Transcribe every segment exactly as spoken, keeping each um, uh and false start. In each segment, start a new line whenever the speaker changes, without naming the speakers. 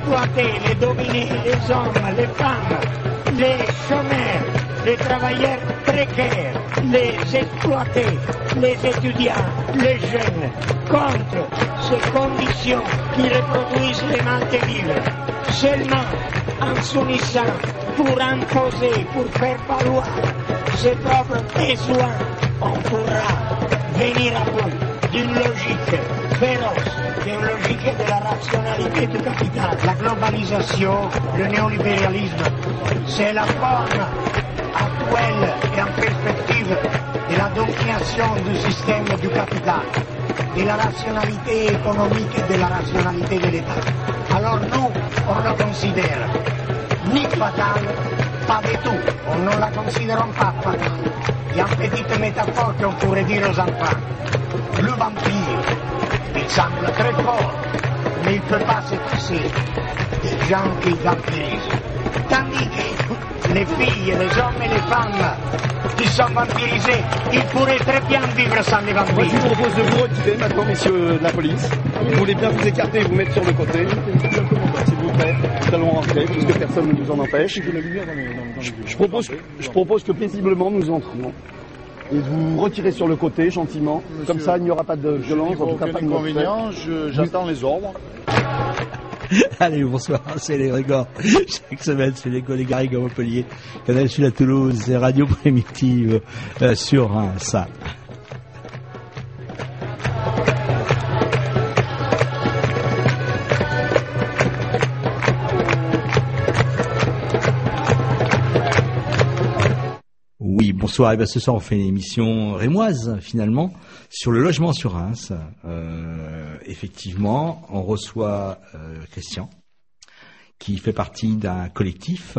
exploiter, les dominer, les hommes, les femmes, les chômeurs, les travailleurs précaires, les exploiter, les étudiants, les jeunes, contre ces conditions qui reproduisent les mal de vivre. Seulement en s'unissant pour imposer, pour faire valoir ses propres besoins, on pourra venir à bout d'une logique féroce, d'une logique de la rationalité du capital. La globalisation, le néolibéralisme, c'est la forme actuelle et en perspective de la domination du système du capital, de la rationalité économique et de la rationalité de l'État. Alors nous, on le considère ni fatal, pas du tout. On ne la considère pas fatale. Il y a une petite métaphore qu'on pourrait dire aux enfants. Le vampire, il semble très fort, mais il ne peut pas se passer des gens qui vampirisent. Tandis que les filles, les hommes et les femmes qui sont vampirisés, ils pourraient très bien vivre sans les vampires.
Moi, je vous propose de vous retirer maintenant, messieurs de la police. Vous voulez bien vous écarter et vous mettre sur le côté. S'il vous plaît, nous allons rentrer, puisque personne ne nous en empêche. Je, je, propose, je propose que paisiblement nous entrions. Et de vous retirer sur le côté, gentiment. Monsieur, comme ça, il n'y aura pas de violence, en tout cas pas de
inconvénient. J'attends les ordres.
Allez, bonsoir, c'est les Grégor. Chaque semaine, c'est les collègues Garrigue à Montpellier, Canal Sud à Toulouse et Radio Primitive euh, sur Reims. Oui, bonsoir. Et bien ce soir, on fait une émission rémoise, finalement, sur le logement sur Reims. Euh, effectivement, on reçoit euh, Christian, qui fait partie d'un collectif,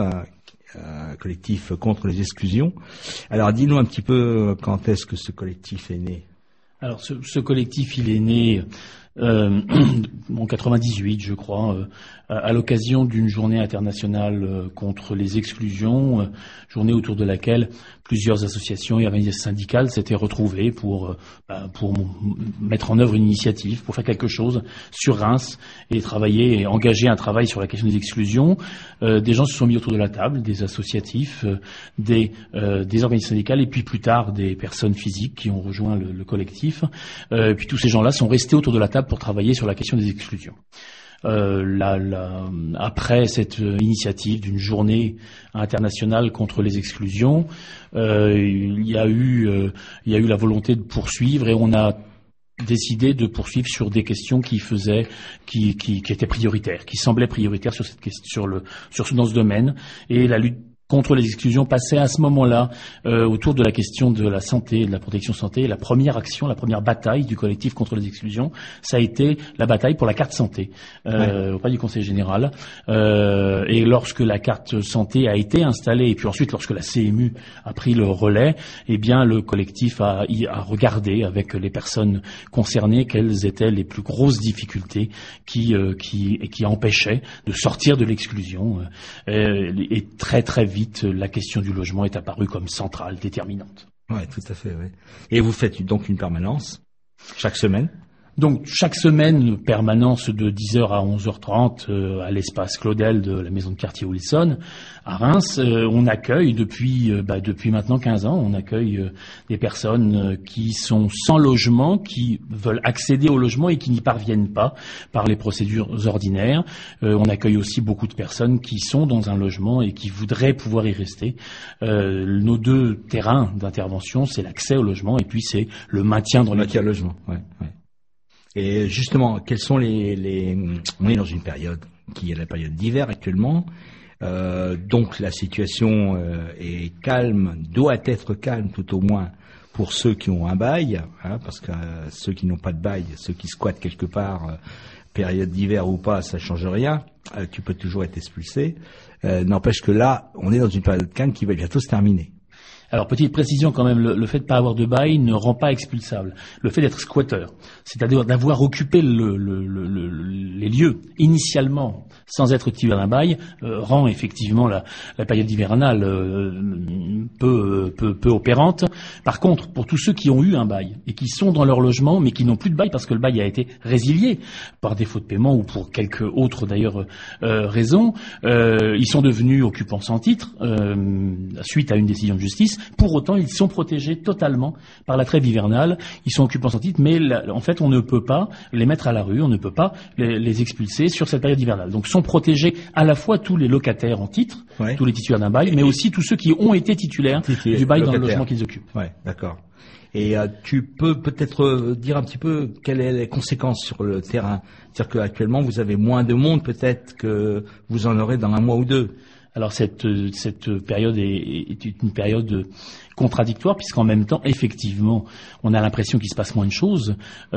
un collectif contre les exclusions. Alors, dis-nous un petit peu quand est-ce que ce collectif est né.
Alors, ce, ce collectif, il est né euh, en quatre-vingt-dix-huit, je crois, euh, à l'occasion d'une journée internationale euh, contre les exclusions, euh, journée autour de laquelle plusieurs associations et organisations syndicales s'étaient retrouvées pour, euh, bah, pour m- mettre en œuvre une initiative, pour faire quelque chose sur Reims et travailler et engager un travail sur la question des exclusions. Euh, des gens se sont mis autour de la table, des associatifs, euh, des, euh, des organisations syndicales et puis plus tard des personnes physiques qui ont rejoint le, le collectif. Euh, et puis tous ces gens-là sont restés autour de la table pour travailler sur la question des exclusions. Euh, la, la, après cette initiative d'une journée internationale contre les exclusions, euh, il y a eu, euh, il y a eu la volonté de poursuivre et on a décidé de poursuivre sur des questions qui faisaient, qui, qui, qui étaient prioritaires, qui semblaient prioritaires sur cette question, sur le, sur ce, dans ce domaine. Et la lutte contre les exclusions passait à ce moment-là euh, autour de la question de la santé, de la protection santé. Et la première action, la première bataille du collectif contre les exclusions, ça a été la bataille pour la carte santé euh, ouais. auprès du Conseil général. Euh, et lorsque la carte santé a été installée, et puis ensuite lorsque la C M U a pris le relais, eh bien le collectif a, a regardé avec les personnes concernées quelles étaient les plus grosses difficultés qui euh, qui, qui empêchaient de sortir de l'exclusion. Euh, et très très vite, la question du logement est apparue comme centrale, déterminante.
Oui, tout à fait. Ouais. Et vous faites donc une permanence chaque semaine?
Donc chaque semaine, permanence de dix heures à onze heures trente euh, à l'espace Claudel de la maison de quartier Wilson à Reims. Euh, on accueille depuis euh, bah, depuis maintenant quinze ans, on accueille euh, des personnes euh, qui sont sans logement, qui veulent accéder au logement et qui n'y parviennent pas par les procédures ordinaires. Euh, on accueille aussi beaucoup de personnes qui sont dans un logement et qui voudraient pouvoir y rester. Euh, nos deux terrains d'intervention, c'est l'accès au logement et puis c'est le maintien dans le
maintien au logement. Ouais, ouais. Et justement, quels sont les, les... On est dans une période qui est la période d'hiver actuellement, euh, donc la situation euh, est calme, doit être calme tout au moins pour ceux qui ont un bail, hein, parce que euh, ceux qui n'ont pas de bail, ceux qui squattent quelque part, euh, période d'hiver ou pas, ça change rien, euh, tu peux toujours être expulsé. Euh, n'empêche que là, on est dans une période calme qui va bientôt se terminer.
Alors, petite précision quand même, le, le fait de pas avoir de bail ne rend pas expulsable. Le fait d'être squatter, c'est-à-dire d'avoir occupé le, le, le, le, les lieux initialement sans être titulaire d'un bail, euh, rend effectivement la, la période hivernale euh, peu, peu, peu opérante. Par contre, pour tous ceux qui ont eu un bail et qui sont dans leur logement, mais qui n'ont plus de bail parce que le bail a été résilié par défaut de paiement ou pour quelque autre d'ailleurs euh, raison, euh, ils sont devenus occupants sans titre euh, suite à une décision de justice. Pour autant, ils sont protégés totalement par la trêve hivernale. Ils sont occupants sans titre, mais la, en fait, on ne peut pas les mettre à la rue, on ne peut pas les, les expulser sur cette période hivernale. Donc, sont protégés à la fois tous les locataires en titre, ouais. tous les titulaires d'un bail, mais aussi tous ceux qui ont été titulaires Titulaire, du bail locataire. Dans le logement qu'ils occupent.
Ouais, d'accord. Et euh, tu peux peut-être dire un petit peu quelles sont les conséquences sur le terrain. C'est-à-dire qu'actuellement, vous avez moins de monde peut-être que vous en aurez dans un mois ou deux.
Alors cette cette période est, est une période contradictoire puisqu'en même temps, effectivement, on a l'impression qu'il se passe moins de choses.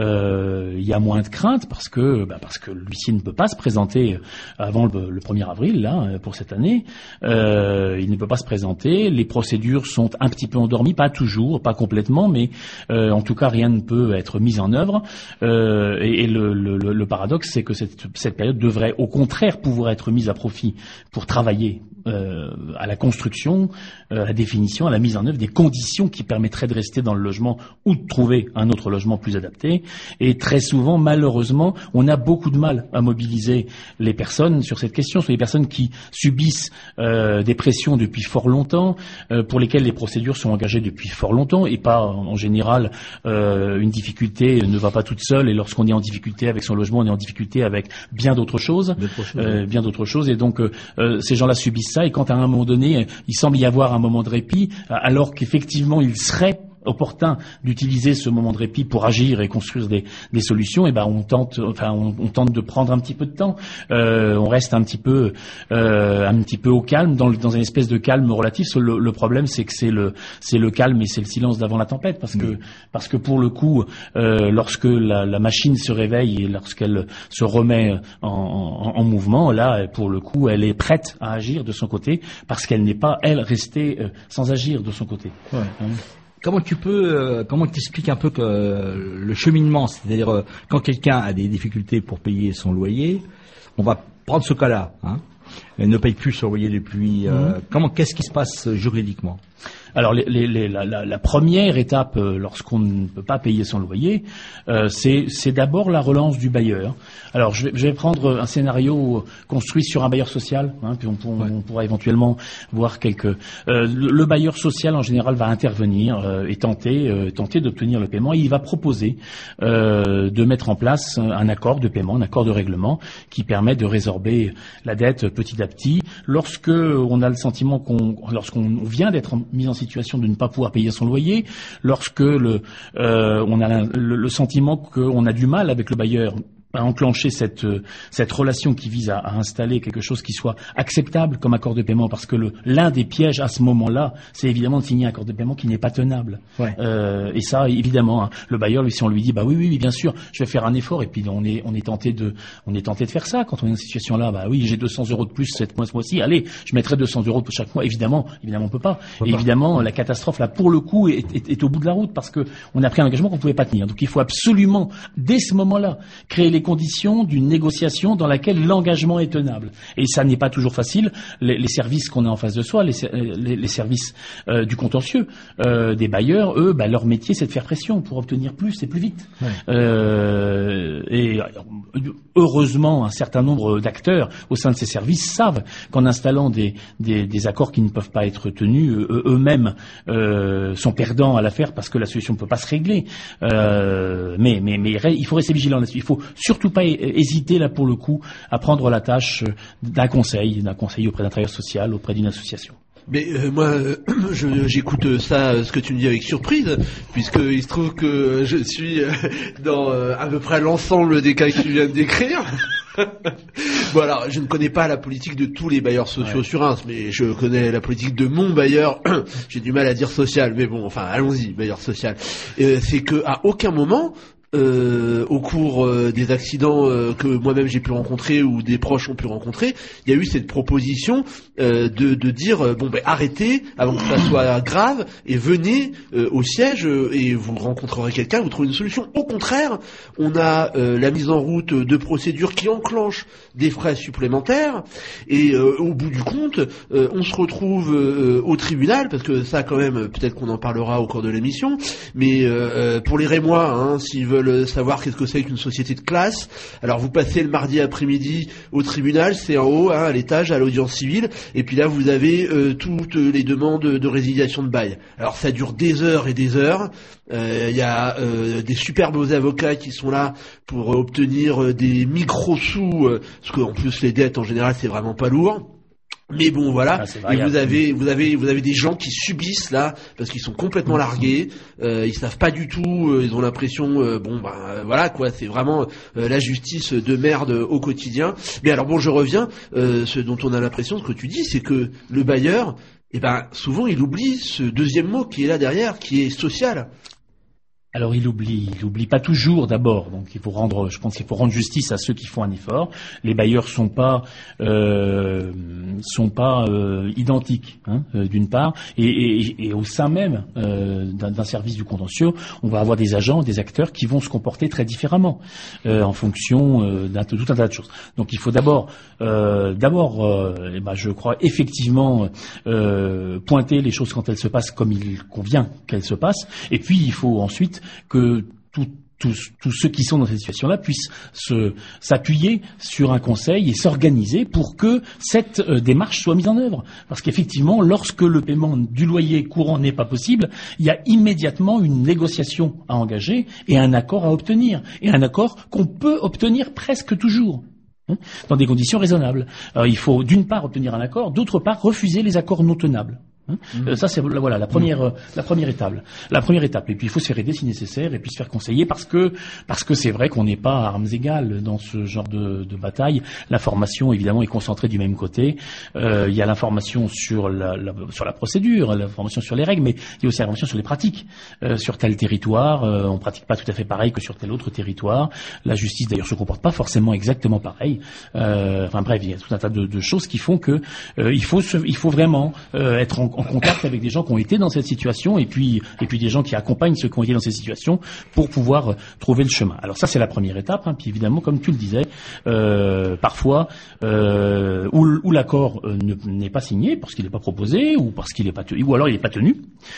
Euh, il y a moins de crainte parce que bah parce que l'huissier ne peut pas se présenter avant le, le premier avril là pour cette année. Euh, il ne peut pas se présenter. Les procédures sont un petit peu endormies, pas toujours, pas complètement, mais euh, en tout cas rien ne peut être mis en œuvre. Euh, et et le, le, le paradoxe, c'est que cette, cette période devrait au contraire pouvoir être mise à profit pour travailler euh, à la construction, euh, à la définition, à la mise en œuvre des conditions qui permettraient de rester dans le logement ou de trouver un autre logement plus adapté. Et très souvent, malheureusement, on a beaucoup de mal à mobiliser les personnes sur cette question. Ce sont les personnes qui subissent euh, des pressions depuis fort longtemps, euh, pour lesquelles les procédures sont engagées depuis fort longtemps, et pas en général euh, une difficulté ne va pas toute seule. Et lorsqu'on est en difficulté avec son logement, on est en difficulté avec bien d'autres choses, euh, bien d'autres choses. Et donc euh, ces gens-là subissent ça. Et quand à un moment donné, il semble y avoir un moment de répit, alors qu'effectivement il serait opportun d'utiliser ce moment de répit pour agir et construire des, des solutions, et ben on tente, enfin on, on tente de prendre un petit peu de temps. Euh, on reste un petit peu, euh, un petit peu au calme, dans, le, dans une espèce de calme relatif. Le, le problème, c'est que c'est le, c'est le calme et c'est le silence d'avant la tempête, parce que, parce que pour le coup, euh, lorsque la, la machine se réveille et lorsqu'elle se remet en, en, en mouvement, là, pour le coup, elle est prête à agir de son côté, parce qu'elle n'est pas elle restée euh, sans agir de son côté.
Ouais. Hein. Comment tu peux, euh, comment tu expliques un peu que euh, le cheminement, c'est-à-dire euh, quand quelqu'un a des difficultés pour payer son loyer, on va prendre ce cas-là, hein, et ne paye plus son loyer depuis. Euh, mmh. Comment, qu'est-ce qui se passe juridiquement ?
Alors, les, les, les, la, la, la première étape, euh, lorsqu'on ne peut pas payer son loyer, euh, c'est, c'est d'abord la relance du bailleur. Alors, je vais, je vais prendre un scénario construit sur un bailleur social, hein, puis on, on, ouais. on pourra éventuellement voir quelques. Euh, le, le bailleur social, en général, va intervenir euh, et tenter, euh, tenter d'obtenir le paiement. Et il va proposer euh, de mettre en place un accord de paiement, un accord de règlement, qui permet de résorber la dette petit à petit. Lorsque on a le sentiment qu'on, lorsqu'on vient d'être mis en situation de ne pas pouvoir payer son loyer, lorsque le, euh, on a le, le sentiment qu'on a du mal avec le bailleur à enclencher cette cette relation qui vise à, à installer quelque chose qui soit acceptable comme accord de paiement, parce que le l'un des pièges à ce moment-là, c'est évidemment de signer un accord de paiement qui n'est pas tenable. Ouais. Euh, et ça, évidemment, hein, le bailleur, lui, si on lui dit, bah oui, oui, oui, bien sûr, je vais faire un effort, et puis on est on est tenté de on est tenté de faire ça quand on est dans cette situation-là. Bah oui, j'ai deux cents euros de plus cette mois, ce mois-ci. Allez, je mettrai deux cents euros pour chaque mois. Évidemment, évidemment, on peut pas. On peut et pas. Évidemment, la catastrophe là, pour le coup, est, est, est au bout de la route, parce que on a pris un engagement qu'on pouvait pas tenir. Donc il faut absolument, dès ce moment-là, créer les conditions d'une négociation dans laquelle l'engagement est tenable. Et ça n'est pas toujours facile. Les, les services qu'on a en face de soi, les, les, les services euh, du contentieux, euh, des bailleurs, eux, bah, leur métier, c'est de faire pression pour obtenir plus et plus vite. Ouais. Euh, et heureusement, un certain nombre d'acteurs au sein de ces services savent qu'en installant des, des, des accords qui ne peuvent pas être tenus, eux, eux-mêmes euh, sont perdants à l'affaire, parce que la solution ne peut pas se régler. Euh, mais, mais, mais il faut rester vigilant là-dessus. Il faut surtout pas hésiter là pour le coup à prendre la tâche d'un conseil, d'un conseil auprès d'un travailleur social, auprès d'une association.
Mais euh, moi, euh, je, j'écoute ça, ce que tu me dis avec surprise, puisque il se trouve que je suis dans euh, à peu près l'ensemble des cas que tu viens de décrire. Bon, alors, je ne connais pas la politique de tous les bailleurs sociaux ouais. sur Reims, mais je connais la politique de mon bailleur. J'ai du mal à dire social, mais bon, enfin, allons-y, bailleur social. Euh, c'est que à aucun moment euh, au cours euh, des accidents euh, que moi-même j'ai pu rencontrer ou des proches ont pu rencontrer, il y a eu cette proposition euh, de, de dire euh, bon ben arrêtez avant que ça soit grave et venez euh, au siège euh, et vous rencontrerez quelqu'un, vous trouverez une solution. Au contraire, on a euh, la mise en route de procédures qui enclenchent des frais supplémentaires et euh, au bout du compte, euh, on se retrouve euh, au tribunal parce que ça quand même peut-être qu'on en parlera au cours de l'émission, mais euh, pour les Rémois, hein, s'ils veulent savoir qu'est-ce que c'est qu'une société de classe, alors vous passez le mardi après-midi au tribunal, c'est en haut, hein, à l'étage, à l'audience civile, et puis là vous avez euh, toutes les demandes de résiliation de bail. Alors ça dure des heures et des heures, il euh, y a euh, des super beaux avocats qui sont là pour obtenir euh, des micro-sous, euh, parce qu'en plus les dettes en général c'est vraiment pas lourd. Mais bon, voilà. Ah, et vous avez, vous avez, vous avez des gens qui subissent là parce qu'ils sont complètement largués. Euh, ils savent pas du tout. Euh, ils ont l'impression, euh, bon, ben euh, voilà quoi. C'est vraiment euh, la justice de merde au quotidien. Mais alors bon, je reviens. Euh, ce dont on a l'impression, ce que tu dis, c'est que le bailleur, eh ben, souvent, il oublie ce deuxième mot qui est là derrière, qui est social.
Alors il oublie, il oublie pas toujours d'abord. Donc il faut rendre, je pense qu'il faut rendre justice à ceux qui font un effort. Les bailleurs sont pas, euh, sont pas euh, identiques, hein, euh, d'une part, et, et, et au sein même euh, d'un, d'un service du contentieux, on va avoir des agents, des acteurs qui vont se comporter très différemment euh, en fonction euh, d'un tout un tas de choses. Donc il faut d'abord, euh, d'abord, euh, eh ben, je crois effectivement euh, pointer les choses quand elles se passent comme il convient qu'elles se passent, et puis il faut ensuite que tout, tous, tous ceux qui sont dans cette situation-là puissent se, s'appuyer sur un conseil et s'organiser pour que cette euh, démarche soit mise en œuvre. Parce qu'effectivement, lorsque le paiement du loyer courant n'est pas possible, il y a immédiatement une négociation à engager et un accord à obtenir. Et un accord qu'on peut obtenir presque toujours, hein, dans des conditions raisonnables. Alors, il faut d'une part obtenir un accord, d'autre part refuser les accords non tenables. Hein mmh. euh, ça c'est voilà la première mmh. euh, la première étape la première étape et puis il faut se faire aider si nécessaire et puis se faire conseiller parce que parce que c'est vrai qu'on n'est pas à armes égales dans ce genre de, de bataille. L'information évidemment est concentrée du même côté. Euh, il y a l'information sur la, la sur la procédure, l'information sur les règles, mais il y a aussi l'information sur les pratiques. Euh, sur tel territoire, euh, on pratique pas tout à fait pareil que sur tel autre territoire. La justice d'ailleurs se comporte pas forcément exactement pareil. Euh, enfin bref, il y a tout un tas de, de choses qui font que euh, il faut se, il faut vraiment euh, être en en contact avec des gens qui ont été dans cette situation et puis et puis des gens qui accompagnent ceux qui ont été dans cette situation pour pouvoir euh, trouver le chemin. Alors ça c'est la première étape, hein, puis évidemment comme tu le disais, euh, parfois euh, où, où l'accord euh, ne, n'est pas signé parce qu'il n'est pas proposé ou parce qu'il n'est pas tenu, ou alors il n'est pas tenu.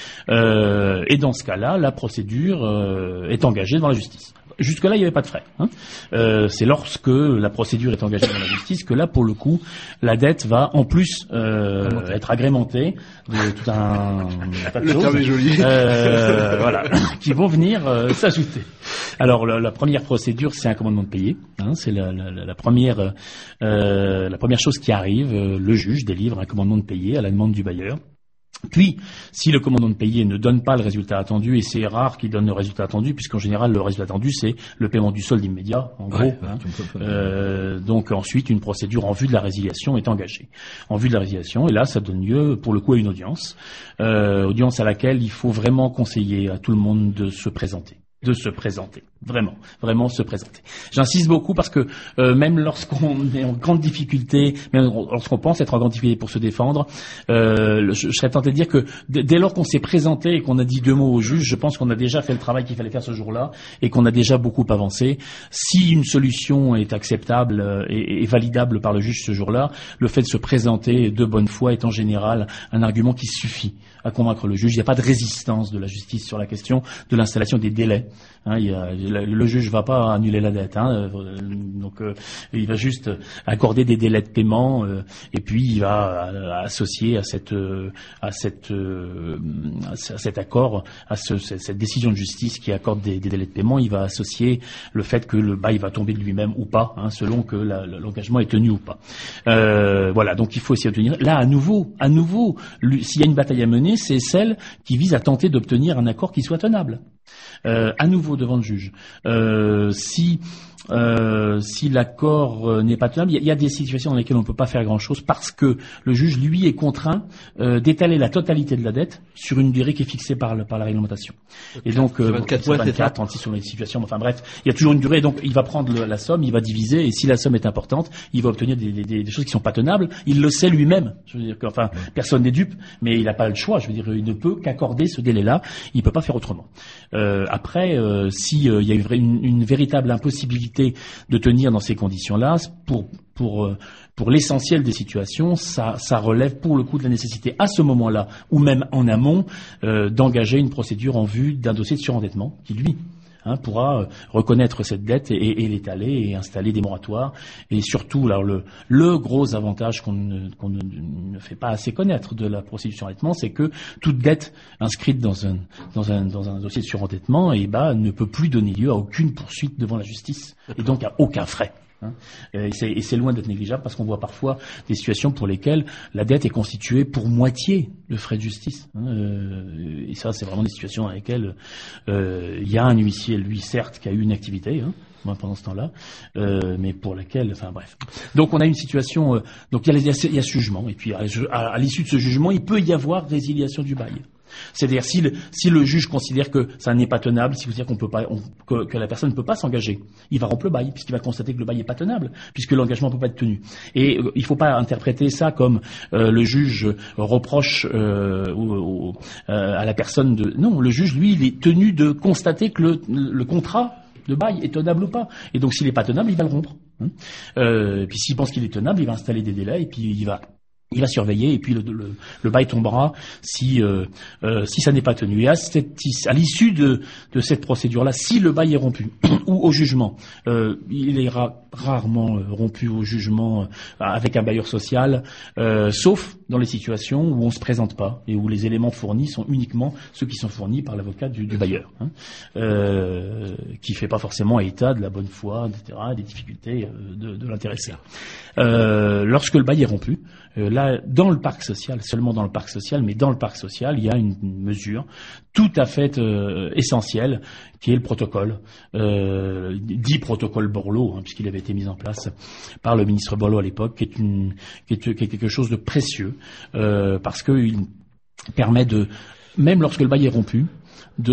Euh, et dans ce cas-là, la procédure euh, est engagée devant la justice. Jusque-là, il n'y avait pas de frais. Hein. Euh, c'est lorsque la procédure est engagée dans la justice que là, pour le coup, la dette va en plus euh, être agrémentée de tout un tas de
le
choses,
terme est joli.
Euh, voilà, qui vont venir euh, s'ajouter. Alors, la, la première procédure, c'est un commandement de payer. Hein, c'est la, la, la première, euh, la première chose qui arrive. Euh, le juge délivre un commandement de payer à la demande du bailleur. Puis, si le commandant de payer ne donne pas le résultat attendu, et c'est rare qu'il donne le résultat attendu, puisqu'en général, le résultat attendu, c'est le paiement du solde immédiat, en gros.
Ouais,
hein. euh, donc ensuite, une procédure en vue de la résiliation est engagée. En vue de la résiliation, et là, ça donne lieu, pour le coup, à une audience. Euh, audience à laquelle il faut vraiment conseiller à tout le monde de se présenter. de se présenter, vraiment, vraiment se présenter. J'insiste beaucoup parce que euh, même lorsqu'on est en grande difficulté, même lorsqu'on pense être en grande difficulté pour se défendre, euh, je, je serais tenté de dire que d- dès lors qu'on s'est présenté et qu'on a dit deux mots au juge, je pense qu'on a déjà fait le travail qu'il fallait faire ce jour-là et qu'on a déjà beaucoup avancé. Si une solution est acceptable euh, et, et validable par le juge ce jour-là, le fait de se présenter de bonne foi est en général un argument qui suffit à convaincre le juge. Il n'y a pas de résistance de la justice sur la question de l'installation des délais. Hein, il y a, le juge va pas annuler la dette, hein, donc euh, il va juste accorder des délais de paiement euh, et puis il va euh, associer à cette euh, à cette euh, à cet accord, à ce, cette décision de justice qui accorde des, des délais de paiement, il va associer le fait que le bail va tomber de lui-même ou pas, hein, selon que la, l'engagement est tenu ou pas. Euh, voilà, donc il faut essayer d'obtenir. Là, à nouveau, à nouveau, lui, s'il y a une bataille à mener, c'est celle qui vise à tenter d'obtenir un accord qui soit tenable. Euh, à nouveau devant le juge. Euh, si Euh, si l'accord euh, n'est pas tenable, il y, y a des situations dans lesquelles on ne peut pas faire grand-chose parce que le juge, lui, est contraint euh, d'étaler la totalité de la dette sur une durée qui est fixée par, le, par la réglementation. Et donc, euh,
vingt-quatre,
ouais, vingt-quatre, trente-six sur les situations, enfin bref, il y a toujours une durée, donc il va prendre le, la somme, il va diviser, et si la somme est importante, il va obtenir des, des, des choses qui sont pas tenables. Il le sait lui-même. Je veux dire que, enfin, personne n'est dupe, mais il n'a pas le choix. Je veux dire, il ne peut qu'accorder ce délai-là. Il peut pas faire autrement. Euh, après, euh, si euh, il y a une, une, une véritable impossibilité de tenir dans ces conditions-là, pour pour pour l'essentiel des situations, ça ça relève pour le coup de la nécessité à ce moment-là ou même en amont euh, d'engager une procédure en vue d'un dossier de surendettement qui lui Hein, pourra euh, reconnaître cette dette et, et, et l'étaler et installer des moratoires. Et surtout, alors le, le gros avantage qu'on, ne, qu'on ne, ne fait pas assez connaître de la procédure de surendettement, c'est que toute dette inscrite dans un, dans un, dans un dossier de surendettement eh ben, ne peut plus donner lieu à aucune poursuite devant la justice et donc à aucun frais. Et c'est, et c'est loin d'être négligeable parce qu'on voit parfois des situations pour lesquelles la dette est constituée pour moitié de frais de justice. Euh, et ça, c'est vraiment des situations dans lesquelles euh, il y a un huissier, lui, certes, qui a eu une activité hein, pendant ce temps-là, euh, mais pour laquelle, enfin bref. Donc on a une situation, euh, donc il y a, il y a ce jugement, et puis à, à, à l'issue de ce jugement, il peut y avoir résiliation du bail. C'est-à-dire si le, si le juge considère que ça n'est pas tenable, si vous dire qu'on peut pas, on, que, que la personne ne peut pas s'engager, il va rompre le bail puisqu'il va constater que le bail n'est pas tenable, puisque l'engagement ne peut pas être tenu. Et euh, il ne faut pas interpréter ça comme euh, le juge reproche euh, au, au, euh, à la personne de. Non, le juge lui, il est tenu de constater que le, le contrat de bail est tenable ou pas. Et donc s'il n'est pas tenable, il va le rompre. Hein euh, et puis s'il pense qu'il est tenable, il va installer des délais et puis il va. Il va surveiller et puis le, le, le bail tombera si euh, euh, si ça n'est pas tenu. Et à, cette, à l'issue de, de cette procédure-là, si le bail est rompu ou au jugement, euh, il est ra- rarement euh, rompu au jugement euh, avec un bailleur social, euh, sauf dans les situations où on se présente pas et où les éléments fournis sont uniquement ceux qui sont fournis par l'avocat du, du bailleur, hein, euh, qui fait pas forcément état de la bonne foi, et cetera, des difficultés euh, de, de l'intéressé. Euh, lorsque le bail est rompu, euh, là, dans le parc social, seulement dans le parc social, mais dans le parc social, il y a une, une mesure tout à fait euh, essentielle, qui est le protocole, euh, dit protocole Borloo, hein, puisqu'il avait été mis en place par le ministre Borloo à l'époque, qui est, une, qui est, qui est quelque chose de précieux, euh, parce qu'il permet de, même lorsque le bail est rompu, de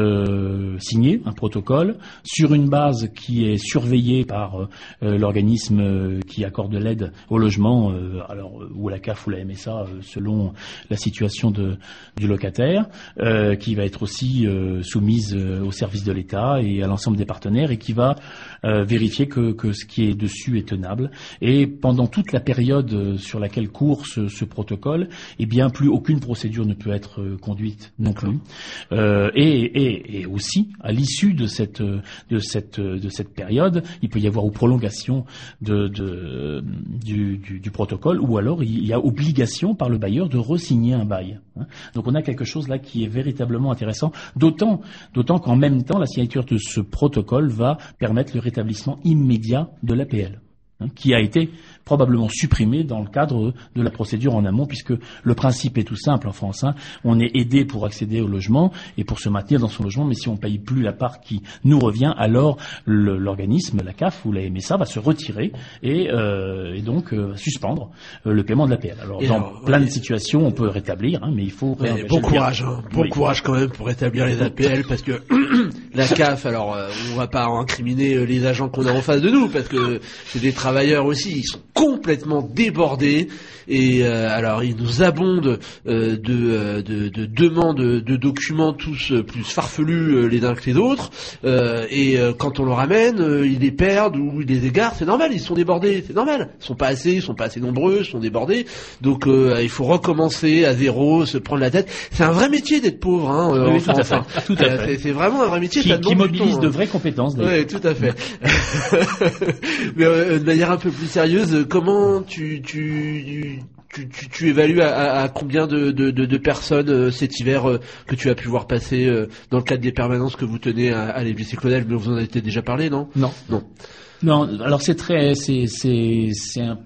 euh, signer un protocole sur une base qui est surveillée par euh, l'organisme euh, qui accorde l'aide au logement, euh, alors ou la C A F ou la M S A, euh, selon la situation de, du locataire, euh, qui va être aussi euh, soumise euh, au service de l'État et à l'ensemble des partenaires et qui va euh, vérifier que, que ce qui est dessus est tenable. Et pendant toute la période sur laquelle court ce, ce protocole, eh bien plus aucune procédure ne peut être euh, conduite non plus. Euh, Et, et, et aussi, à l'issue de cette, de cette, de cette période, il peut y avoir une prolongation de, de, du, du, du protocole, ou alors il y a obligation par le bailleur de re-signer un bail. Donc on a quelque chose là qui est véritablement intéressant, d'autant, d'autant qu'en même temps, la signature de ce protocole va permettre le rétablissement immédiat de l'A P L, hein, qui a été probablement supprimé dans le cadre de la procédure en amont, puisque le principe est tout simple en France. Hein. On est aidé pour accéder au logement et pour se maintenir dans son logement, mais si on ne paye plus la part qui nous revient, alors le, l'organisme, la C A F ou la M S A, va se retirer et, euh, et donc euh, suspendre euh, le paiement de l'A P L. Alors, et dans alors, plein ouais. de situations, on peut rétablir, hein, mais il faut
ouais, bon courage, hein, bon oui. courage quand même pour rétablir les A P L, parce que la C A F, alors euh, on va pas incriminer les agents qu'on a en face de nous, parce que c'est des travailleurs aussi, ils sont complètement débordés et euh, alors ils nous abondent euh, de, de, de demandes de documents tous plus farfelus euh, les uns que les autres euh, et euh, quand on leur ramène euh, ils les perdent ou ils les égarent, c'est normal, ils sont débordés, c'est normal, ils sont pas assez, ils sont pas assez nombreux, ils sont débordés, donc euh, il faut recommencer à zéro, se prendre la tête. C'est un vrai métier d'être pauvre, hein, euh,
oui,
enfin,
tout à fait,
enfin,
tout à
euh,
fait.
C'est, c'est vraiment un vrai métier
qui, qui mobilise de vraies compétences.
Oui, tout à fait. Mais euh, de manière un peu plus sérieuse, comment tu tu tu, tu, tu évalues à, à, à combien de, de, de, de personnes euh, cet hiver euh, que tu as pu voir passer euh, dans le cadre des permanences que vous tenez à, à l'église Clonel, mais vous en avez déjà parlé, non?
Non.
Non.
Non. Alors c'est très, c'est c'est c'est un peu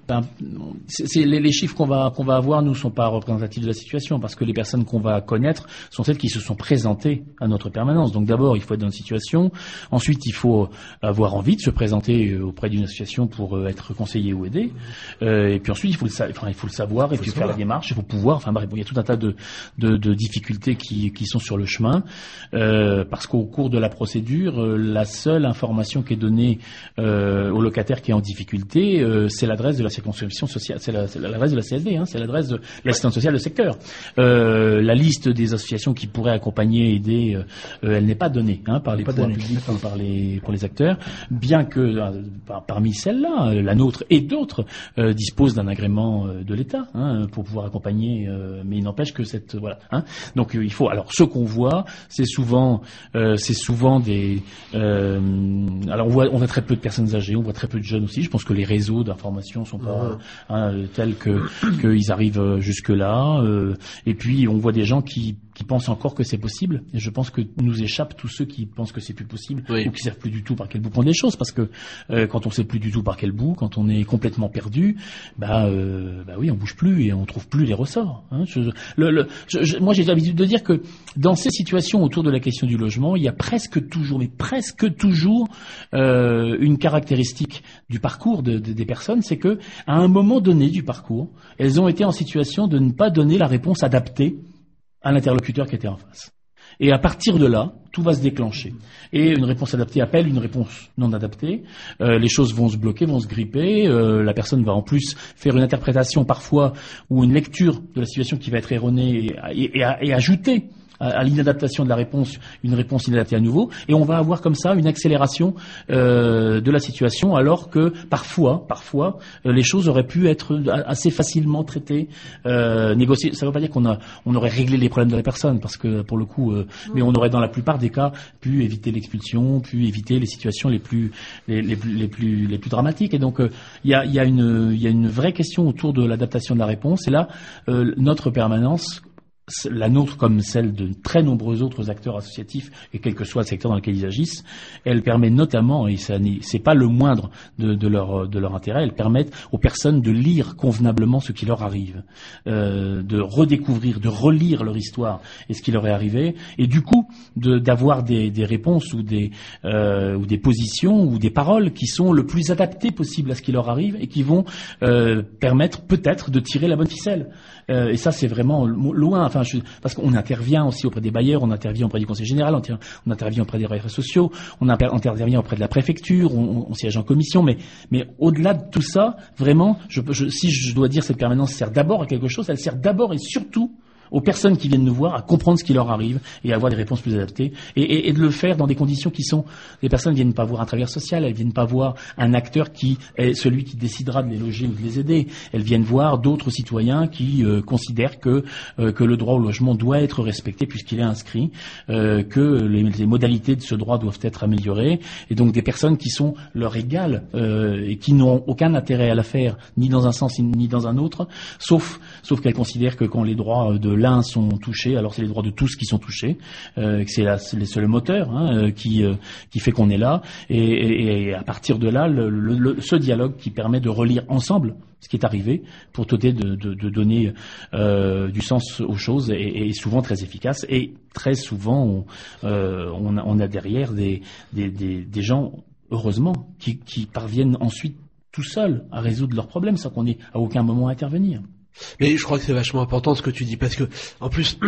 Ben, c'est, c'est les, les chiffres qu'on va qu'on va avoir nous sont pas représentatifs de la situation parce que les personnes qu'on va connaître sont celles qui se sont présentées à notre permanence. Donc d'abord il faut être dans une situation, ensuite il faut avoir envie de se présenter auprès d'une association pour être conseillé ou aidé, euh, et puis ensuite il faut le sa- enfin il faut le savoir, il faut et puis faire la démarche, il faut pouvoir. Enfin bref, il y a tout un tas de de, de difficultés qui qui sont sur le chemin euh, parce qu'au cours de la procédure, euh, la seule information qui est donnée euh, au locataire qui est en difficulté, euh, c'est l'adresse de la circonscription sociale, c'est, la, c'est l'adresse de la C S D, hein, c'est l'adresse de l'assistance sociale de secteur. Euh, la liste des associations qui pourraient accompagner, aider, euh, elle n'est pas donnée hein, par les pouvoirs publics ou par les pour les acteurs, bien que euh, par, parmi celles-là, euh, la nôtre et d'autres euh, disposent d'un agrément euh, de l'État hein, pour pouvoir accompagner, euh, mais il n'empêche que cette voilà. Hein, donc euh, il faut. Alors ce qu'on voit, c'est souvent, euh, c'est souvent des. Euh, alors on voit, on voit très peu de personnes âgées, on voit très peu de jeunes aussi. Je pense que les réseaux d'information sont pas hein, tels que qu'ils arrivent jusque là. Euh, et puis on voit des gens qui qui pensent encore que c'est possible. Et je pense que nous échappent tous ceux qui pensent que c'est plus possible oui. ou qui savent plus du tout par quel bout prendre les choses. Parce que euh, quand on sait plus du tout par quel bout, quand on est complètement perdu, bah, euh, bah oui, on bouge plus et on trouve plus les ressorts. Hein. Je, le, le, je, je, moi, j'ai l'habitude de dire que dans ces situations autour de la question du logement, il y a presque toujours, mais presque toujours, euh, une caractéristique du parcours de, de, des personnes, c'est que à un moment donné du parcours, elles ont été en situation de ne pas donner la réponse adaptée à l'interlocuteur qui était en face. Et à partir de là, tout va se déclencher. Et une réponse adaptée appelle une réponse non adaptée. Euh, les choses vont se bloquer, vont se gripper. Euh, la personne va en plus faire une interprétation parfois ou une lecture de la situation qui va être erronée et, et, et, et ajouter à l'inadaptation de la réponse, une réponse inadaptée à nouveau, et on va avoir comme ça une accélération euh, de la situation, alors que parfois, parfois, euh, les choses auraient pu être assez facilement traitées, euh, négociées. Ça ne veut pas dire qu'on a, on aurait réglé les problèmes de la personne, parce que pour le coup, euh, mais on aurait dans la plupart des cas pu éviter l'expulsion, pu éviter les situations les plus, les, les, les plus, les plus dramatiques. Et donc, il euh, y a, il y a une, il y a une vraie question autour de l'adaptation de la réponse. Et là, euh, notre permanence, la nôtre comme celle de très nombreux autres acteurs associatifs, et quel que soit le secteur dans lequel ils agissent, elle permet notamment, et ça c'est pas le moindre de, de leur de leur intérêt, elle permet aux personnes de lire convenablement ce qui leur arrive, euh, de redécouvrir, de relire leur histoire et ce qui leur est arrivé, et du coup de, d'avoir des, des réponses ou des euh, ou des positions ou des paroles qui sont le plus adaptées possible à ce qui leur arrive et qui vont euh, permettre peut-être de tirer la bonne ficelle. Euh, et ça, c'est vraiment loin. Enfin, je, parce qu'on intervient aussi auprès des bailleurs, on intervient auprès du conseil général, on, on intervient auprès des bailleurs sociaux, on, on intervient auprès de la préfecture, on, on siège en commission. Mais, mais au-delà de tout ça, vraiment, je, je, si je dois dire, cette permanence sert d'abord à quelque chose. Elle sert d'abord et surtout aux personnes qui viennent nous voir à comprendre ce qui leur arrive et à avoir des réponses plus adaptées, et, et, et de le faire dans des conditions qui sont, les personnes viennent pas voir un travailleur social, elles viennent pas voir un acteur qui est celui qui décidera de les loger ou de les aider, elles viennent voir d'autres citoyens qui euh, considèrent que euh, que le droit au logement doit être respecté puisqu'il est inscrit, euh, que les, les modalités de ce droit doivent être améliorées, et donc des personnes qui sont leur égales euh, et qui n'ont aucun intérêt à la faire ni dans un sens ni dans un autre, sauf sauf qu'elles considèrent que quand les droits de l'un sont touchés, alors c'est les droits de tous qui sont touchés, euh, que c'est, la, c'est le moteur hein, qui euh, qui fait qu'on est là, et, et, et à partir de là, le, le, le, ce dialogue qui permet de relire ensemble ce qui est arrivé pour tenter de, de, de donner euh, du sens aux choses, et, et souvent très efficace, et très souvent on, euh, on, a, on a derrière des, des, des, des gens, heureusement, qui, qui parviennent ensuite tout seuls à résoudre leurs problèmes sans qu'on ait à aucun moment à intervenir.
Mais je crois que c'est vachement important ce que tu dis, parce que en plus,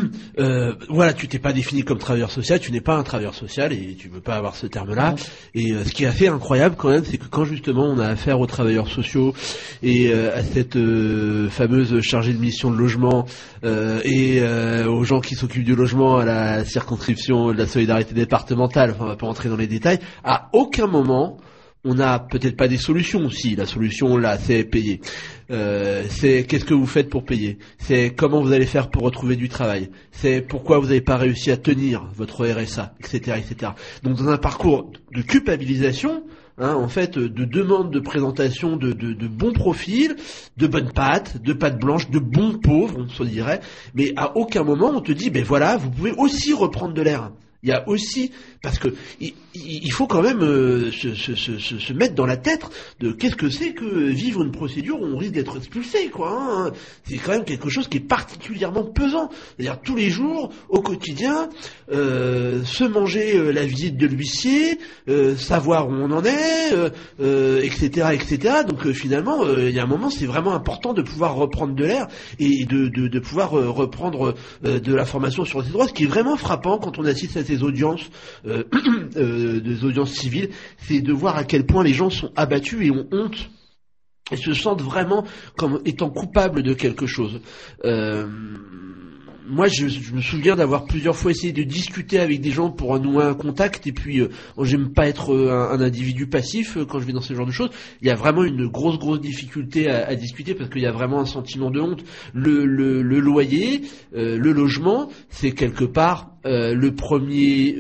euh, voilà, tu t'es pas défini comme travailleur social, tu n'es pas un travailleur social et tu veux pas avoir ce terme-là. Et euh, ce qui est assez incroyable quand même, c'est que quand justement on a affaire aux travailleurs sociaux et euh, à cette euh, fameuse chargée de mission de logement euh, et euh, aux gens qui s'occupent du logement à la circonscription de la solidarité départementale, enfin on va pas rentrer dans les détails, à aucun moment on n'a peut-être pas des solutions. Si, la solution là, c'est payer. Euh, c'est qu'est-ce que vous faites pour payer. C'est comment vous allez faire pour retrouver du travail. C'est pourquoi vous n'avez pas réussi à tenir votre R S A, et cetera, et cetera. Donc dans un parcours de culpabilisation, hein, en fait, de demande de présentation de, de, de bons profils, de bonnes pattes, de pattes blanches, de bons pauvres, on se dirait. Mais à aucun moment on te dit, ben voilà, vous pouvez aussi reprendre de l'air. Il y a aussi, parce que il, il faut quand même euh, se, se, se, se mettre dans la tête de qu'est-ce que c'est que vivre une procédure où on risque d'être expulsé, quoi. Hein. C'est quand même quelque chose qui est particulièrement pesant. C'est-à-dire tous les jours, au quotidien, euh, se manger euh, la visite de l'huissier, euh, savoir où on en est, euh, euh, et cetera, et cetera. Donc euh, finalement, euh, il y a un moment, c'est vraiment important de pouvoir reprendre de l'air et de, de, de pouvoir euh, reprendre euh, de l'information sur ses droits. Ce qui est vraiment frappant quand on assiste à ces audiences, euh, euh, des audiences civiles, c'est de voir à quel point les gens sont abattus et ont honte et se sentent vraiment comme étant coupables de quelque chose. Euh, moi, je, je me souviens d'avoir plusieurs fois essayé de discuter avec des gens pour nouer un contact, et puis euh, j'aime pas être euh, un, un individu passif euh, quand je vais dans ce genre de choses. Il y a vraiment une grosse grosse difficulté à, à discuter parce qu'il y a vraiment un sentiment de honte. Le, le, le loyer, euh, le logement, c'est quelque part Euh, le premier